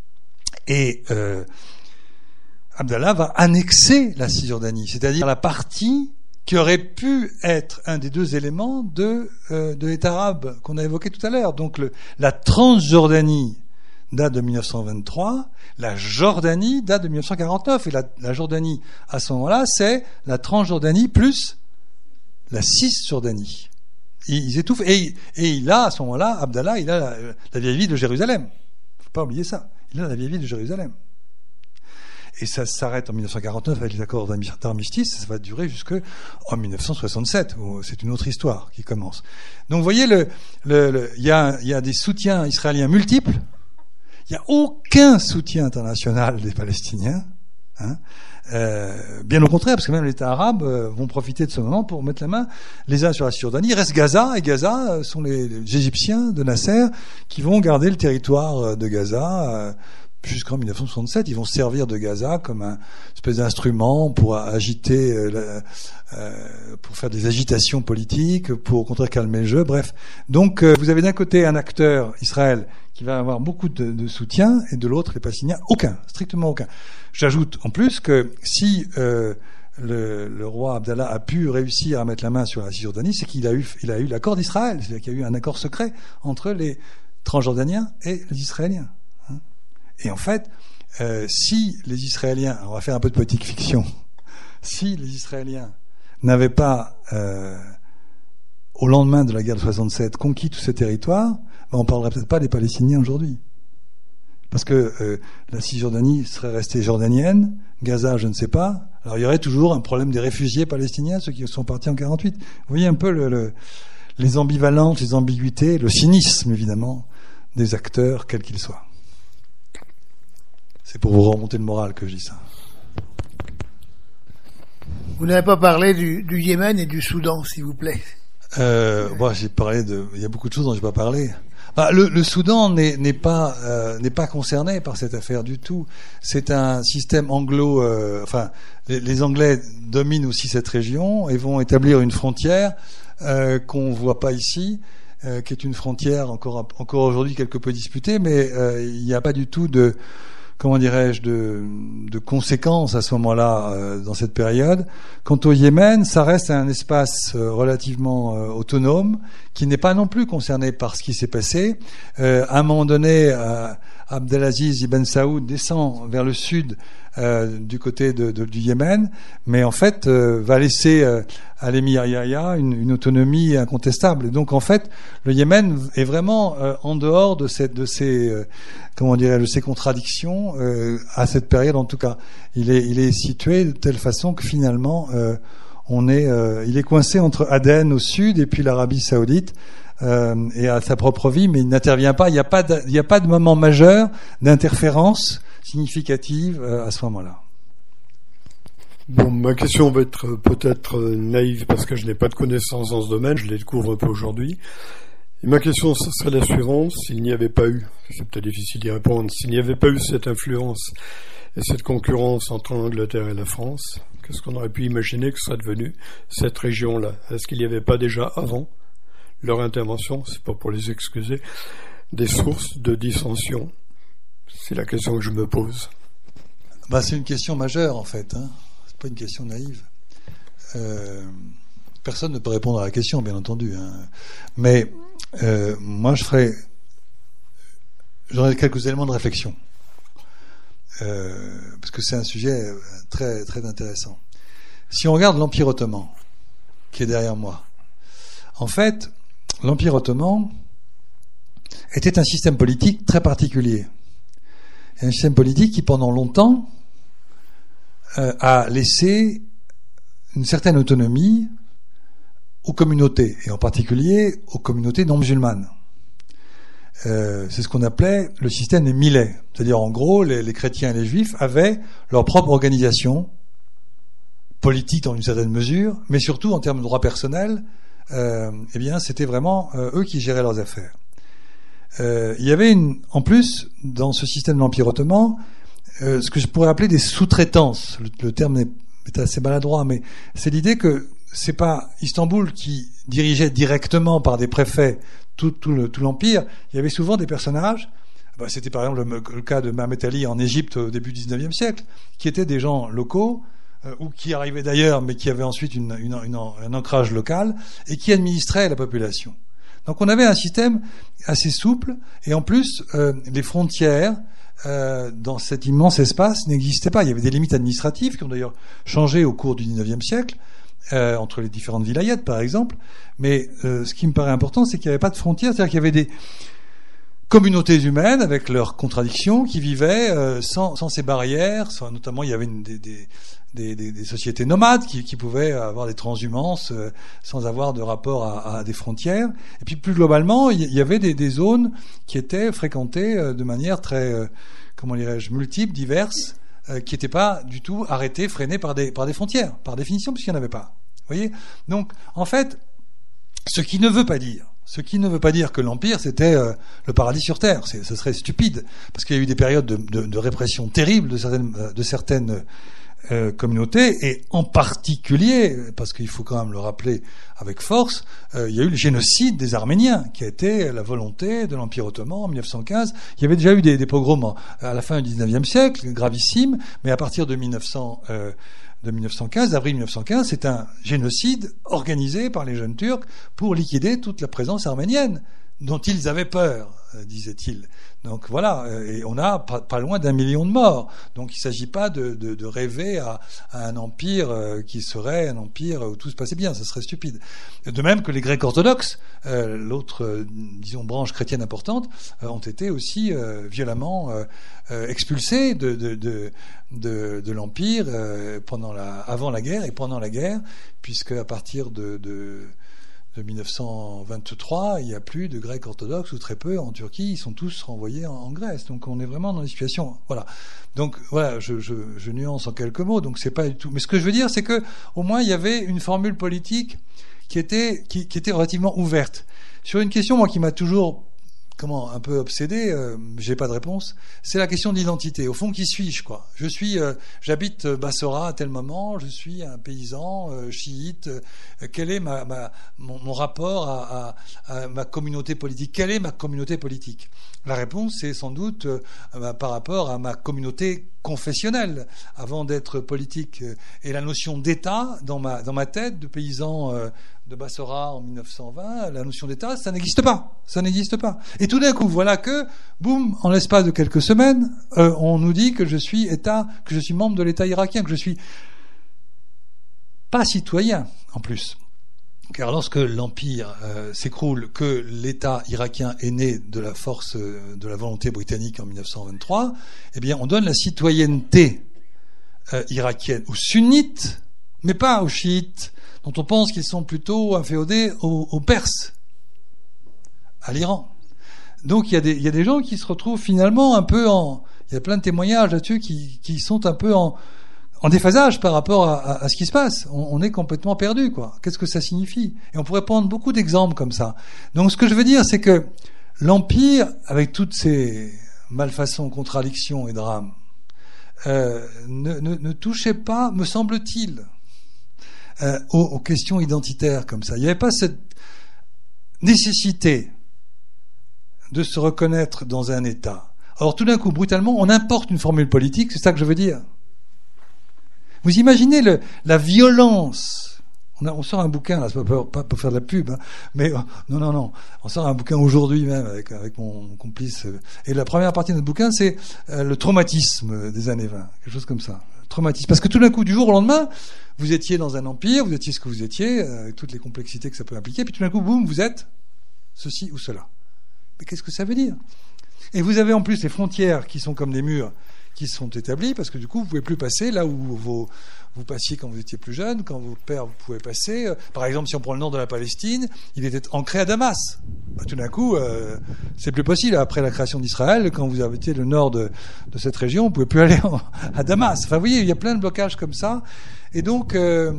Et euh, Abdallah va annexer la Cisjordanie, c'est-à-dire la partie qui aurait pu être un des deux éléments de, euh, de l'État arabe qu'on a évoqué tout à l'heure. Donc le, la Transjordanie date de mille neuf cent vingt-trois, la Jordanie date de mille neuf cent quarante-neuf, et la, la Jordanie, à ce moment-là, c'est la Transjordanie plus la Cisjordanie. Ils, ils étouffent, et, et il a, à ce moment-là, Abdallah, il a la, la vieille ville de Jérusalem. Faut pas oublier ça. Il a la vieille ville de Jérusalem. Et ça s'arrête en mille neuf cent quarante-neuf avec les accords d'armistice, ça va durer jusqu'en mille neuf cent soixante-sept, où c'est une autre histoire qui commence. Donc, vous voyez, le, le, le, il y a, il y a des soutiens israéliens multiples. Il n'y a aucun soutien international des Palestiniens, hein, euh, bien au contraire, parce que même les États arabes euh, vont profiter de ce moment pour mettre la main les uns sur la Cisjordanie. Il reste Gaza, et Gaza euh, sont les, les Égyptiens de Nasser qui vont garder le territoire de Gaza euh, jusqu'en mille neuf cent soixante-sept. Ils vont se servir de Gaza comme un espèce d'instrument pour agiter, euh, la, euh, pour faire des agitations politiques, pour au contraire calmer le jeu. Bref, donc euh, vous avez d'un côté un acteur, Israël, qui va avoir beaucoup de, de soutien, et de l'autre, les Palestiniens, aucun, strictement aucun. J'ajoute en plus que si euh, le, le roi Abdallah a pu réussir à mettre la main sur la Cisjordanie, c'est qu'il a eu, il a eu l'accord d'Israël, c'est-à-dire qu'il y a eu un accord secret entre les Transjordaniens et les Israéliens. Hein. Et en fait, euh, si les Israéliens, on va faire un peu de politique fiction, si les Israéliens n'avaient pas, euh, au lendemain de la guerre de soixante-sept, conquis tous ces territoires, ben on ne parlerait peut-être pas des Palestiniens aujourd'hui. Parce que euh, la Cisjordanie serait restée jordanienne, Gaza, je ne sais pas. Alors il y aurait toujours un problème des réfugiés palestiniens, ceux qui sont partis en quarante-huit. Vous voyez un peu le, le, les ambivalences, les ambiguïtés, le cynisme, évidemment, des acteurs, quels qu'ils soient. C'est pour vous remonter le moral que je dis ça. Vous n'avez pas parlé du, du Yémen et du Soudan, s'il vous plaît. Euh, bon, j'ai parlé de, il y a beaucoup de choses dont j'ai pas parlé. Bah, le, le Soudan n'est, n'est pas euh, n'est pas concerné par cette affaire du tout. C'est un système anglo. Euh, enfin, les, les Anglais dominent aussi cette région et vont établir une frontière euh, qu'on voit pas ici, euh, qui est une frontière encore encore aujourd'hui quelque peu disputée, mais euh, il n'y a pas du tout de comment dirais-je, de, de conséquences à ce moment-là euh, dans cette période. Quant au Yémen, ça reste un espace euh, relativement euh, autonome, qui n'est pas non plus concerné par ce qui s'est passé. Euh, à un moment donné, euh, Abdelaziz Ibn Saoud descend vers le sud euh, du côté de, de, du Yémen, mais en fait euh, va laisser euh, à l'émir Yahya une, une autonomie incontestable. Et donc en fait, le Yémen est vraiment euh, en dehors de, cette, de ces euh, comment dirais de ces contradictions euh, à cette période. En tout cas, il est il est situé de telle façon que finalement euh, on est euh, il est coincé entre Aden au sud et puis l'Arabie Saoudite. Euh, et à sa propre vie, mais il n'intervient pas. Il n'y a pas de, il n'y a pas de moment majeur d'interférence significative euh, à ce moment-là. Bon, ma question va être peut-être naïve parce que je n'ai pas de connaissances dans ce domaine, je les découvre un peu aujourd'hui. Et ma question, ce serait la suivante: s'il n'y avait pas eu, c'est peut-être difficile d'y répondre, s'il n'y avait pas eu cette influence et cette concurrence entre l'Angleterre et la France, qu'est-ce qu'on aurait pu imaginer que serait devenue cette région-là? Est-ce qu'il n'y avait pas déjà avant leur intervention, c'est pas pour les excuser, des sources de dissension? C'est la question que je me pose. Bah, c'est une question majeure en fait, hein. C'est pas une question naïve. Euh, personne ne peut répondre à la question, bien entendu, hein. Mais euh, moi, je ferais, j'aurais quelques éléments de réflexion, euh, parce que c'est un sujet très très intéressant. Si on regarde l'Empire ottoman, qui est derrière moi, en fait, l'Empire ottoman était un système politique très particulier. Un système politique qui, pendant longtemps, euh, a laissé une certaine autonomie aux communautés, et en particulier aux communautés non musulmanes. Euh, c'est ce qu'on appelait le système des millets. C'est-à-dire, en gros, les, les chrétiens et les juifs avaient leur propre organisation politique dans une certaine mesure, mais surtout en termes de droit personnel, Euh, eh bien, c'était vraiment euh, eux qui géraient leurs affaires. Euh, il y avait une, en plus, dans ce système de l'Empire ottoman, euh, ce que je pourrais appeler des sous-traitances. Le, le terme est, est assez maladroit, mais c'est l'idée que c'est pas Istanbul qui dirigeait directement par des préfets tout, tout, le, tout l'Empire. Il y avait souvent des personnages. Ben, c'était par exemple le, le cas de Mehmet Ali en Égypte au début du dix-neuvième siècle, qui étaient des gens locaux, ou qui arrivaient d'ailleurs, mais qui avaient ensuite une, une, une, un ancrage local, et qui administraient la population. Donc on avait un système assez souple, et en plus, euh, les frontières euh, dans cet immense espace n'existaient pas. Il y avait des limites administratives qui ont d'ailleurs changé au cours du dix-neuvième siècle, euh, entre les différentes vilayettes par exemple, mais euh, ce qui me paraît important, c'est qu'il n'y avait pas de frontières, c'est-à-dire qu'il y avait des communautés humaines avec leurs contradictions qui vivaient euh, sans, sans ces barrières, sans, notamment il y avait une, des, des Des, des, des sociétés nomades qui, qui pouvaient avoir des transhumances euh, sans avoir de rapport à, à des frontières. Et puis plus globalement, il y, y avait des, des zones qui étaient fréquentées euh, de manière très, euh, comment dirais-je, multiple, diverse, euh, qui n'étaient pas du tout arrêtées, freinées par des, par des frontières, par définition, puisqu'il n'y en avait pas. Vous voyez ? Donc, en fait, ce qui ne veut pas dire, ce qui ne veut pas dire que l'Empire, c'était euh, le paradis sur Terre. C'est, ce serait stupide, parce qu'il y a eu des périodes de, de, de répression terrible de certaines, de certaines Euh, communautés, et en particulier, parce qu'il faut quand même le rappeler avec force, euh, il y a eu le génocide des Arméniens, qui a été la volonté de l'Empire ottoman en mille neuf cent quinze. Il y avait déjà eu des, des pogroms à la fin du dix-neuvième siècle, gravissimes, mais à partir de mille neuf cents, euh, de mille neuf cent quinze, d'avril mille neuf cent quinze, c'est un génocide organisé par les jeunes Turcs pour liquider toute la présence arménienne, dont ils avaient peur, disait-il. Donc voilà, et on a pas, pas loin d'un million de morts. Donc il ne s'agit pas de, de, de rêver à, à un empire qui serait un empire où tout se passait bien, ça serait stupide. De même que les Grecs orthodoxes, euh, l'autre, euh, disons, branche chrétienne importante, euh, ont été aussi euh, violemment euh, euh, expulsés de, de, de, de, de l'empire euh, pendant la, avant la guerre et pendant la guerre, puisque à partir de, de de mille neuf cent vingt-trois, il n'y a plus de Grecs orthodoxes, ou très peu, en Turquie. Ils sont tous renvoyés en, en Grèce. Donc on est vraiment dans une situation... Voilà. Donc voilà, je, je, je nuance en quelques mots. Donc c'est pas du tout... Mais ce que je veux dire, c'est que au moins il y avait une formule politique qui était, qui, qui était relativement ouverte. Sur une question, moi, qui m'a toujours, comment, un peu obsédé, euh, j'ai pas de réponse, c'est la question d'identité. Au fond, qui suis-je, quoi? Je suis, euh, j'habite Bassora à tel moment, je suis un paysan euh, chiite. Euh, quel est ma, ma, mon, mon rapport à, à, à ma communauté politique? Quelle est ma communauté politique? La réponse, c'est sans doute euh, bah, par rapport à ma communauté confessionnelle, avant d'être politique. Et la notion d'État, dans ma, dans ma tête, de paysan euh, de Bassora en mille neuf cent vingt, la notion d'État, ça n'existe pas. Ça n'existe pas. Et tout d'un coup, voilà que, boum, en l'espace de quelques semaines, euh, on nous dit que je suis État, que je suis membre de l'État irakien, que je suis pas citoyen, en plus. Car lorsque l'Empire euh, s'écroule, que l'État irakien est né de la force euh, de la volonté britannique en mille neuf cent vingt-trois, eh bien, on donne la citoyenneté euh, irakienne aux sunnites, mais pas aux chiites, dont on pense qu'ils sont plutôt inféodés aux, aux Perses, à l'Iran. Donc il y a des, il y a des gens qui se retrouvent finalement un peu en... Il y a plein de témoignages là-dessus qui, qui sont un peu en... en déphasage par rapport à, à, à ce qui se passe. On, on est complètement perdu, quoi. Qu'est-ce que ça signifie? Et on pourrait prendre beaucoup d'exemples comme ça. Donc ce que je veux dire, c'est que l'Empire, avec toutes ses malfaçons, contradictions et drames, euh, ne, ne, ne touchait pas, me semble-t-il, euh, aux, aux questions identitaires comme ça. Il n'y avait pas cette nécessité de se reconnaître dans un État. Alors tout d'un coup, brutalement, on importe une formule politique, c'est ça que je veux dire. Vous imaginez le, la violence. On, a, on sort un bouquin, là, c'est pas, pas pour faire de la pub, hein, mais euh, non, non, non. On sort un bouquin aujourd'hui même avec, avec mon, mon complice. Euh, et la première partie de notre bouquin, c'est euh, le traumatisme des années vingt, quelque chose comme ça. Le traumatisme. Parce que tout d'un coup, du jour au lendemain, vous étiez dans un empire, vous étiez ce que vous étiez, euh, avec toutes les complexités que ça peut impliquer, puis tout d'un coup, boum, vous êtes ceci ou cela. Mais qu'est-ce que ça veut dire? Et vous avez en plus les frontières qui sont comme des murs, qui sont établis, parce que du coup, vous ne pouvez plus passer là où vos, vous passiez quand vous étiez plus jeune, quand vos pères vous pouvez passer. Par exemple, si on prend le nord de la Palestine, il était ancré à Damas. Bah, tout d'un coup, euh, c'est plus possible. Après la création d'Israël, quand vous habitez le nord de, de cette région, vous ne pouvez plus aller en, à Damas. Enfin, vous voyez, il y a plein de blocages comme ça. Et donc, euh,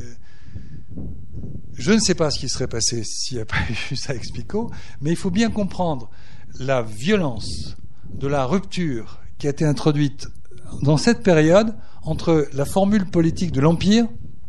je ne sais pas ce qui serait passé s'il n'y a pas eu ça explico, mais il faut bien comprendre la violence de la rupture qui a été introduite dans cette période entre la formule politique de l'Empire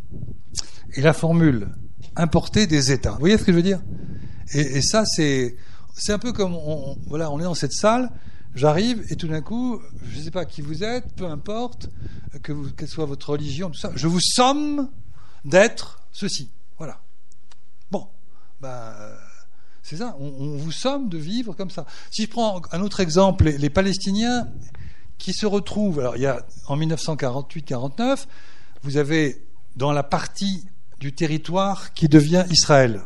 et la formule importée des États. Vous voyez ce que je veux dire? et, et ça, c'est, c'est un peu comme, on, voilà, on est dans cette salle, j'arrive et tout d'un coup, je ne sais pas qui vous êtes, peu importe, que vous, quelle soit votre religion, tout ça, je vous somme d'être ceci. Voilà. Bon, ben... c'est ça, on, on vous somme de vivre comme ça. Si je prends un autre exemple, les, les Palestiniens qui se retrouvent, alors il y a en mille neuf cent quarante-huit quarante-neuf, vous avez dans la partie du territoire qui devient Israël,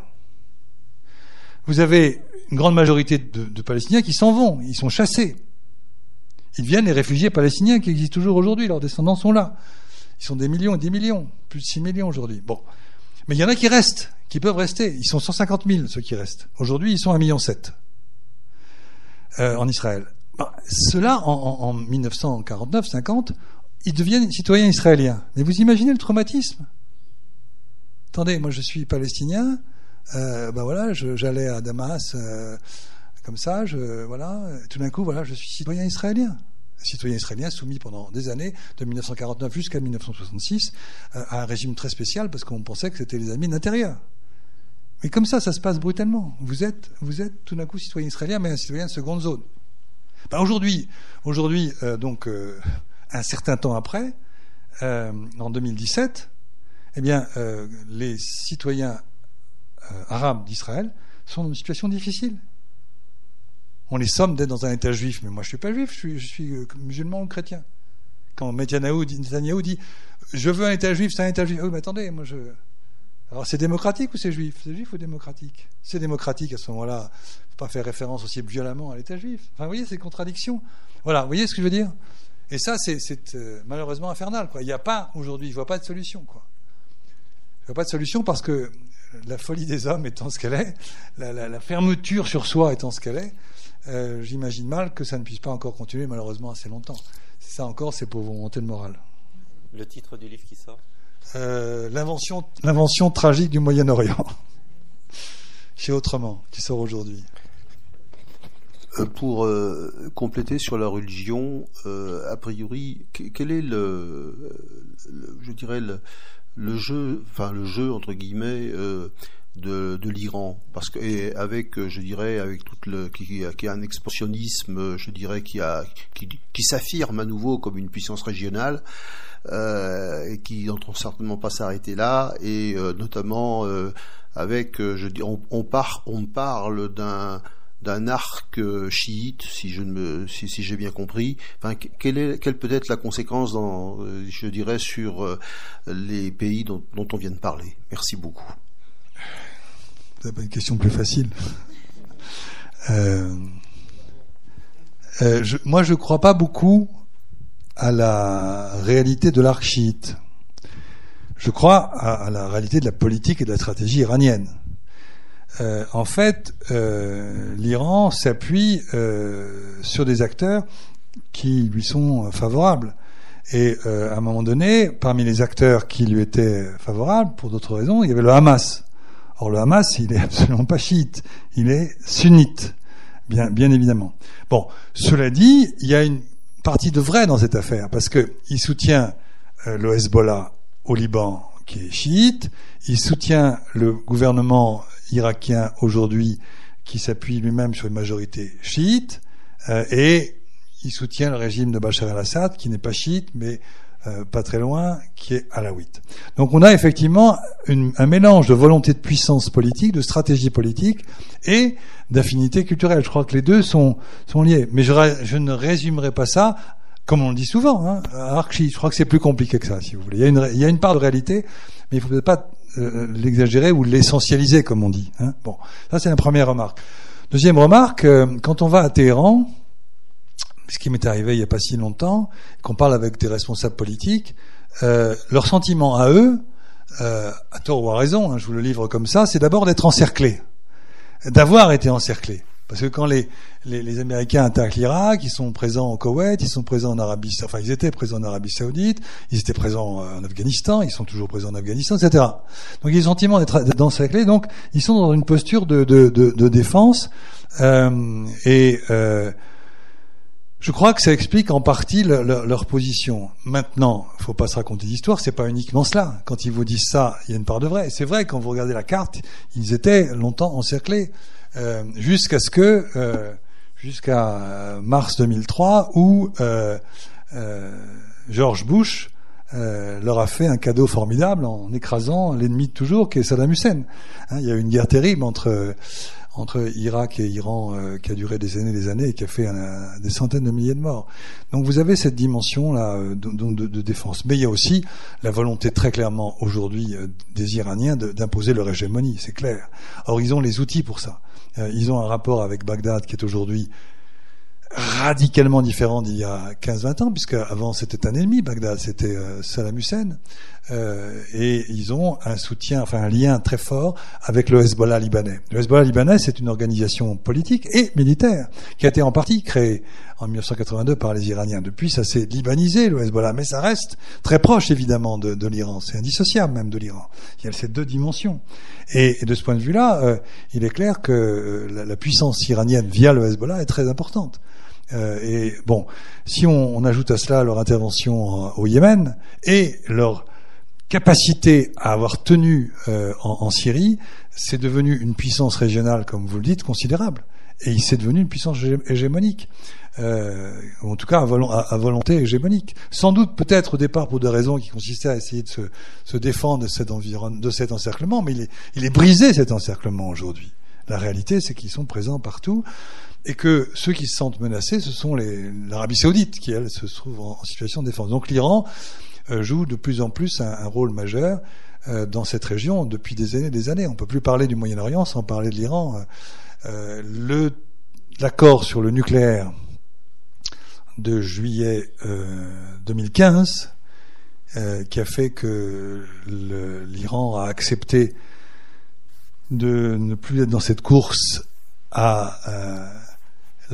vous avez une grande majorité de, de Palestiniens qui s'en vont, ils sont chassés. Ils deviennent les réfugiés palestiniens qui existent toujours aujourd'hui, leurs descendants sont là. Ils sont des millions et des millions, plus de six millions aujourd'hui. Bon. Mais il y en a qui restent, qui peuvent rester. Ils sont cent cinquante mille, ceux qui restent. Aujourd'hui, ils sont un virgule sept million euh, en Israël. Ben, ceux-là, en, en, en mille neuf cent quarante-neuf cinquante, ils deviennent citoyens israéliens. Mais vous imaginez le traumatisme? Attendez, moi je suis palestinien, euh, ben voilà, je, j'allais à Damas euh, comme ça, je, voilà, tout d'un coup, voilà, je suis citoyen israélien. Citoyen israélien soumis pendant des années, de mille neuf cent quarante-neuf jusqu'à mille neuf cent soixante-six, euh, à un régime très spécial parce qu'on pensait que c'était les amis de l'intérieur. Mais comme ça, ça se passe brutalement. Vous êtes, vous êtes tout d'un coup citoyen israélien, mais un citoyen de seconde zone. Ben aujourd'hui, aujourd'hui, euh, donc euh, un certain temps après, euh, en deux mille dix-sept, eh bien, euh, les citoyens euh, arabes d'Israël sont dans une situation difficile. On les somme d'être dans un État juif, mais moi je suis pas juif, je suis, je suis musulman ou chrétien. Quand Netanyahou dit, Netanyahou dit je veux un État juif, c'est un État juif. Oh, mais attendez, moi je. Alors c'est démocratique ou c'est juif? C'est juif ou démocratique? Si c'est démocratique, à ce moment-là, il ne faut pas faire référence aussi violemment à l'État juif. Enfin, vous voyez, c'est contradiction. Voilà, vous voyez ce que je veux dire? Et ça, c'est, c'est euh, malheureusement infernal, quoi. Il n'y a pas, aujourd'hui, je ne vois pas de solution, quoi. Je ne vois pas de solution parce que la folie des hommes étant ce qu'elle est, la, la, la fermeture sur soi étant ce qu'elle est, euh, j'imagine mal que ça ne puisse pas encore continuer, malheureusement, assez longtemps. C'est ça encore, c'est pour vous monter le moral. Le titre du livre qui sort? euh, l'invention, l'invention tragique du Moyen-Orient, chez Autrement, qui sort aujourd'hui. Pour euh, compléter sur la religion, euh, a priori, quel est le, le je dirais le, le jeu, enfin le jeu entre guillemets euh, de, de l'Iran, parce que et avec, je dirais, avec toute le qui, qui a un expansionnisme, je dirais, qui a qui, qui s'affirme à nouveau comme une puissance régionale. Euh, et qui n'entend certainement pas s'arrêter là, et euh, notamment euh, avec, euh, je dis, on, on, part, on parle d'un d'un arc euh, chiite, si je ne me, si, si j'ai bien compris. Enfin, quelle est, quelle peut être la conséquence, dans, euh, je dirais, sur euh, les pays dont, dont on vient de parler. Merci beaucoup. C'est pas une question plus facile. Euh, euh, je, moi, je crois pas beaucoup à la réalité de l'arc chiite. Je crois à, à la réalité de la politique et de la stratégie iranienne. Euh, en fait, euh, l'Iran s'appuie euh, sur des acteurs qui lui sont favorables. Et euh, à un moment donné, parmi les acteurs qui lui étaient favorables, pour d'autres raisons, il y avait le Hamas. Or, le Hamas, il est absolument pas chiite, il est sunnite, bien, bien évidemment. Bon, cela dit, il y a une partie de vrai dans cette affaire, parce que il soutient euh, le Hezbollah au Liban, qui est chiite, il soutient le gouvernement irakien aujourd'hui, qui s'appuie lui-même sur une majorité chiite, euh, et il soutient le régime de Bachar el-Assad, qui n'est pas chiite, mais euh, pas très loin, qui est alawite. Donc on a effectivement une, un mélange de volonté de puissance politique, de stratégie politique, et d'affinité culturelle. Je crois que les deux sont, sont liés. Mais je, je ne résumerai pas ça, comme on le dit souvent, hein, à archi. Je crois que c'est plus compliqué que ça, si vous voulez. Il y a une, il y a une part de réalité, mais il ne faut peut-être pas euh, l'exagérer ou l'essentialiser, comme on dit. Hein. Bon, ça c'est la première remarque. Deuxième remarque, euh, quand on va à Téhéran, ce qui m'est arrivé il n'y a pas si longtemps, qu'on parle avec des responsables politiques, euh, leur sentiment à eux, euh, à tort ou à raison, hein, je vous le livre comme ça, c'est d'abord d'être encerclés. D'avoir été encerclés. Parce que quand les, les, les Américains attaquent l'Irak, ils sont présents au Koweït, ils sont présents en Arabie, enfin ils étaient présents en Arabie Saoudite, ils étaient présents en Afghanistan, ils sont toujours présents en Afghanistan, et cetera. Donc ils ont le sentiment d'être, d'être encerclés, donc ils sont dans une posture de, de, de, de défense, euh, et euh, je crois que ça explique en partie le, le, leur position. Maintenant, il ne faut pas se raconter d'histoire, c'est pas uniquement cela. Quand ils vous disent ça, il y a une part de vrai. C'est vrai, quand vous regardez la carte, ils étaient longtemps encerclés, euh, jusqu'à ce que, euh, jusqu'à mars deux mille trois, où euh, euh, George Bush euh, leur a fait un cadeau formidable en écrasant l'ennemi de toujours, qui est Saddam Hussein. Hein, il y a eu une guerre terrible entre entre Irak et Iran euh, qui a duré des années et des années et qui a fait un, un, des centaines de milliers de morts. Donc vous avez cette dimension-là euh, de, de, de défense. Mais il y a aussi la volonté très clairement aujourd'hui euh, des Iraniens de, d'imposer leur hégémonie, c'est clair. Or ils ont les outils pour ça. Euh, ils ont un rapport avec Bagdad qui est aujourd'hui radicalement différent d'il y a quinze vingt ans, puisque avant c'était un ennemi, Bagdad, c'était euh, Saddam Hussein, euh, et ils ont un soutien, enfin un lien très fort avec le Hezbollah libanais. Le Hezbollah libanais, c'est une organisation politique et militaire qui a été en partie créée en dix-neuf cent quatre-vingt-deux par les Iraniens. Depuis, ça s'est libanisé, le Hezbollah, mais ça reste très proche évidemment de, de l'Iran. C'est indissociable même de l'Iran. Il y a ces deux dimensions. Et, et de ce point de vue-là, euh, il est clair que euh, la, la puissance iranienne via le Hezbollah est très importante. Euh, et bon, si on, on ajoute à cela leur intervention euh, au Yémen et leur capacité à avoir tenu euh, en, en Syrie, c'est devenu une puissance régionale, comme vous le dites, considérable. Et c'est devenu une puissance hégémonique, euh, en tout cas à, volo- à, à volonté hégémonique. Sans doute, peut-être au départ pour des raisons qui consistaient à essayer de se, se défendre de cet, environ- de cet encerclement, mais il est, il est brisé cet encerclement aujourd'hui. La réalité, c'est qu'ils sont présents partout. Et que ceux qui se sentent menacés, ce sont les, l'Arabie Saoudite, qui, elle, se trouve en, en situation de défense. Donc l'Iran euh, joue de plus en plus un, un rôle majeur euh, dans cette région depuis des années et des années. On ne peut plus parler du Moyen-Orient sans parler de l'Iran. Euh, le, l'accord sur le nucléaire de juillet euh, deux mille quinze, euh, qui a fait que le, l'Iran a accepté de ne plus être dans cette course à euh,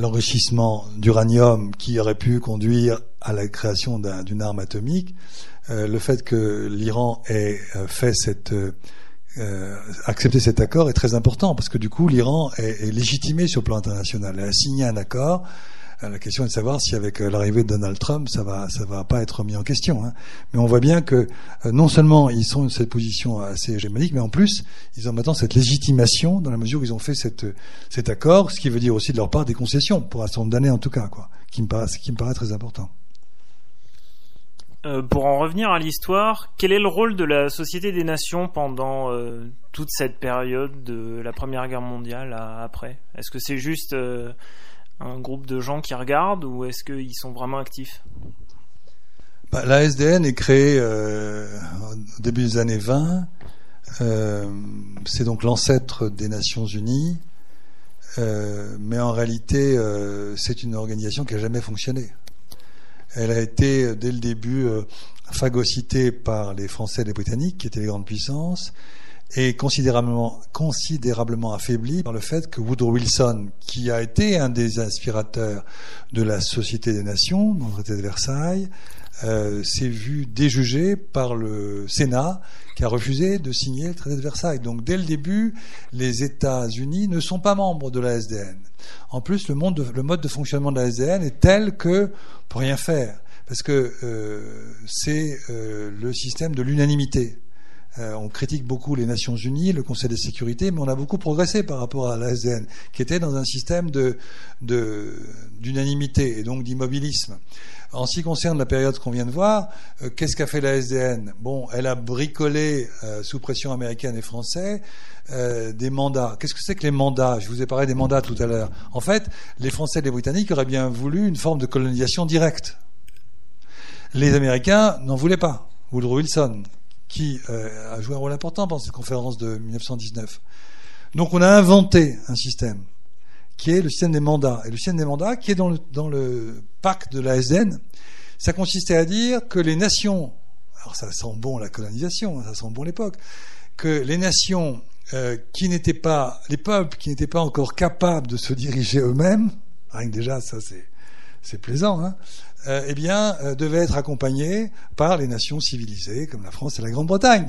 l'enrichissement d'uranium qui aurait pu conduire à la création d'un, d'une arme atomique, euh, le fait que l'Iran ait euh, fait cette euh, euh, accepté cet accord est très important parce que du coup l'Iran est, est légitimé sur le plan international. Elle a signé un accord. La question est de savoir si avec l'arrivée de Donald Trump, ça va, ça va pas être remis en question. Hein. Mais on voit bien que euh, non seulement ils sont dans cette position assez hégémonique, mais en plus ils ont maintenant cette légitimation dans la mesure où ils ont fait cette, cet accord, ce qui veut dire aussi de leur part des concessions pour un certain nombre d'années en tout cas, quoi, qui me paraît, qui me paraît très important. Euh, pour en revenir à l'histoire, quel est le rôle de la Société des Nations pendant euh, toute cette période de la Première Guerre mondiale à, après ? Est-ce que c'est juste euh, un groupe de gens qui regardent ou est-ce qu'ils sont vraiment actifs ? Bah, la S D N est créée euh, au début des années vingt. Euh, c'est donc l'ancêtre des Nations Unies. Euh, mais en réalité, euh, c'est une organisation qui n'a jamais fonctionné. Elle a été, dès le début, euh, phagocytée par les Français et les Britanniques, qui étaient les grandes puissances, et considérablement, considérablement affaiblie par le fait que Woodrow Wilson, qui a été un des inspirateurs de la Société des Nations, dans le traité de Versailles, euh, s'est vu déjugé par le Sénat, qui a refusé de signer le traité de Versailles. Donc, dès le début, les États-Unis ne sont pas membres de la S D N. En plus, le, monde de, le mode de fonctionnement de la S D N est tel que, pour rien faire, parce que euh, c'est euh, le système de l'unanimité. Euh, on critique beaucoup les Nations Unies, le Conseil de sécurité, mais on a beaucoup progressé par rapport à la S D N, qui était dans un système de, de, d'unanimité et donc d'immobilisme. En ce qui concerne la période qu'on vient de voir, euh, qu'est-ce qu'a fait la S D N ? Bon, elle a bricolé, euh, sous pression américaine et française, euh, des mandats. Qu'est-ce que c'est que les mandats ? Je vous ai parlé des mandats tout à l'heure. En fait, les Français et les Britanniques auraient bien voulu une forme de colonisation directe. Les Américains n'en voulaient pas. Woodrow Wilson, qui euh, a joué un rôle important pendant cette conférence de dix-neuf cent dix-neuf. Donc on a inventé un système qui est le système des mandats. Et le système des mandats, qui est dans le, dans le pacte de la S D N, ça consistait à dire que les nations, alors ça sent bon la colonisation, ça sent bon l'époque, que les nations euh, qui n'étaient pas, les peuples qui n'étaient pas encore capables de se diriger eux-mêmes, rien que déjà ça c'est, c'est plaisant, hein, Euh, eh bien, euh, devaient être accompagnés par les nations civilisées, comme la France et la Grande-Bretagne.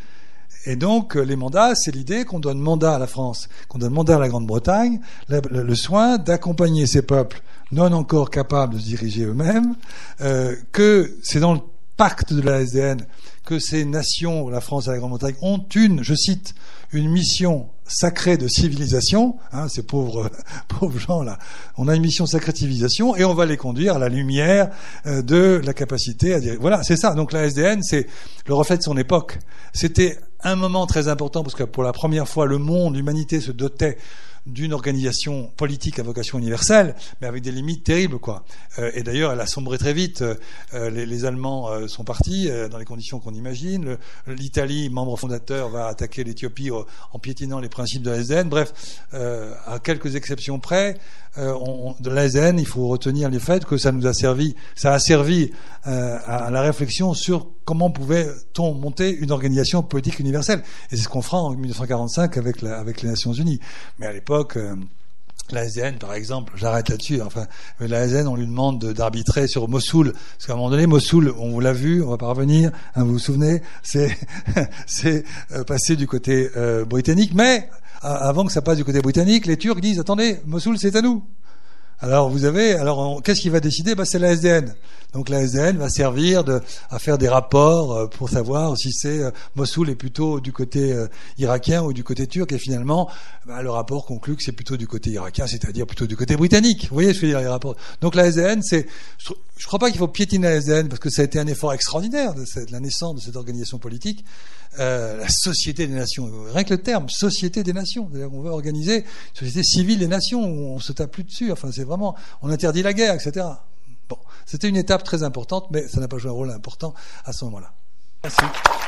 Et donc, euh, les mandats, c'est l'idée qu'on donne mandat à la France, qu'on donne mandat à la Grande-Bretagne, le, le, le soin d'accompagner ces peuples non encore capables de se diriger eux-mêmes, euh, que c'est dans le pacte de la S D N que ces nations, la France et la Grande-Bretagne, ont une, je cite, une mission sacrée de civilisation, hein, ces pauvres, pauvres gens-là. On a une mission sacrée de civilisation et on va les conduire à la lumière euh, de la capacité à dire... Voilà, c'est ça. Donc la S D N, c'est le reflet de son époque. C'était un moment très important parce que pour la première fois, le monde, l'humanité se dotait d'une organisation politique à vocation universelle, mais avec des limites terribles, quoi. Euh, et d'ailleurs, elle a sombré très vite. Euh, les, les Allemands euh, sont partis euh, dans les conditions qu'on imagine. Le, L'Italie, membre fondateur, va attaquer l'Éthiopie euh, en piétinant les principes de la S D N. Bref, euh, à quelques exceptions près, euh, on, de la S D N, il faut retenir le fait que ça nous a servi, ça a servi euh, à, à la réflexion sur comment pouvait-on monter une organisation politique universelle. Et c'est ce qu'on fera en dix-neuf cent quarante-cinq avec, la, avec les Nations Unies. Mais à l'époque, euh, la S D N, par exemple, j'arrête là-dessus, enfin, la S D N, on lui demande de, d'arbitrer sur Mossoul, parce qu'à un moment donné, Mossoul, on vous l'a vu, on va pas revenir, hein, vous vous souvenez, c'est, c'est euh, passé du côté euh, britannique, mais avant que ça passe du côté britannique, les Turcs disent, attendez, Mossoul, c'est à nous. Alors vous avez, alors on, qu'est-ce qui va décider ? Ben, c'est la S D N. Donc la S D N va servir de, à faire des rapports euh, pour savoir si c'est euh, Mossoul est plutôt du côté euh, irakien ou du côté turc. Et finalement, ben, le rapport conclut que c'est plutôt du côté irakien, c'est-à-dire plutôt du côté britannique. Vous voyez, je veux dire les rapports. Donc la S D N, c'est, je, je crois pas qu'il faut piétiner la S D N parce que ça a été un effort extraordinaire de, cette, de la naissance de cette organisation politique. Euh, la Société des Nations, rien que le terme Société des Nations, c'est-à-dire qu'on veut organiser une société civile des nations où on se tape plus dessus, enfin c'est vraiment, on interdit la guerre, et cetera. Bon, c'était une étape très importante, mais ça n'a pas joué un rôle important à ce moment-là. Merci.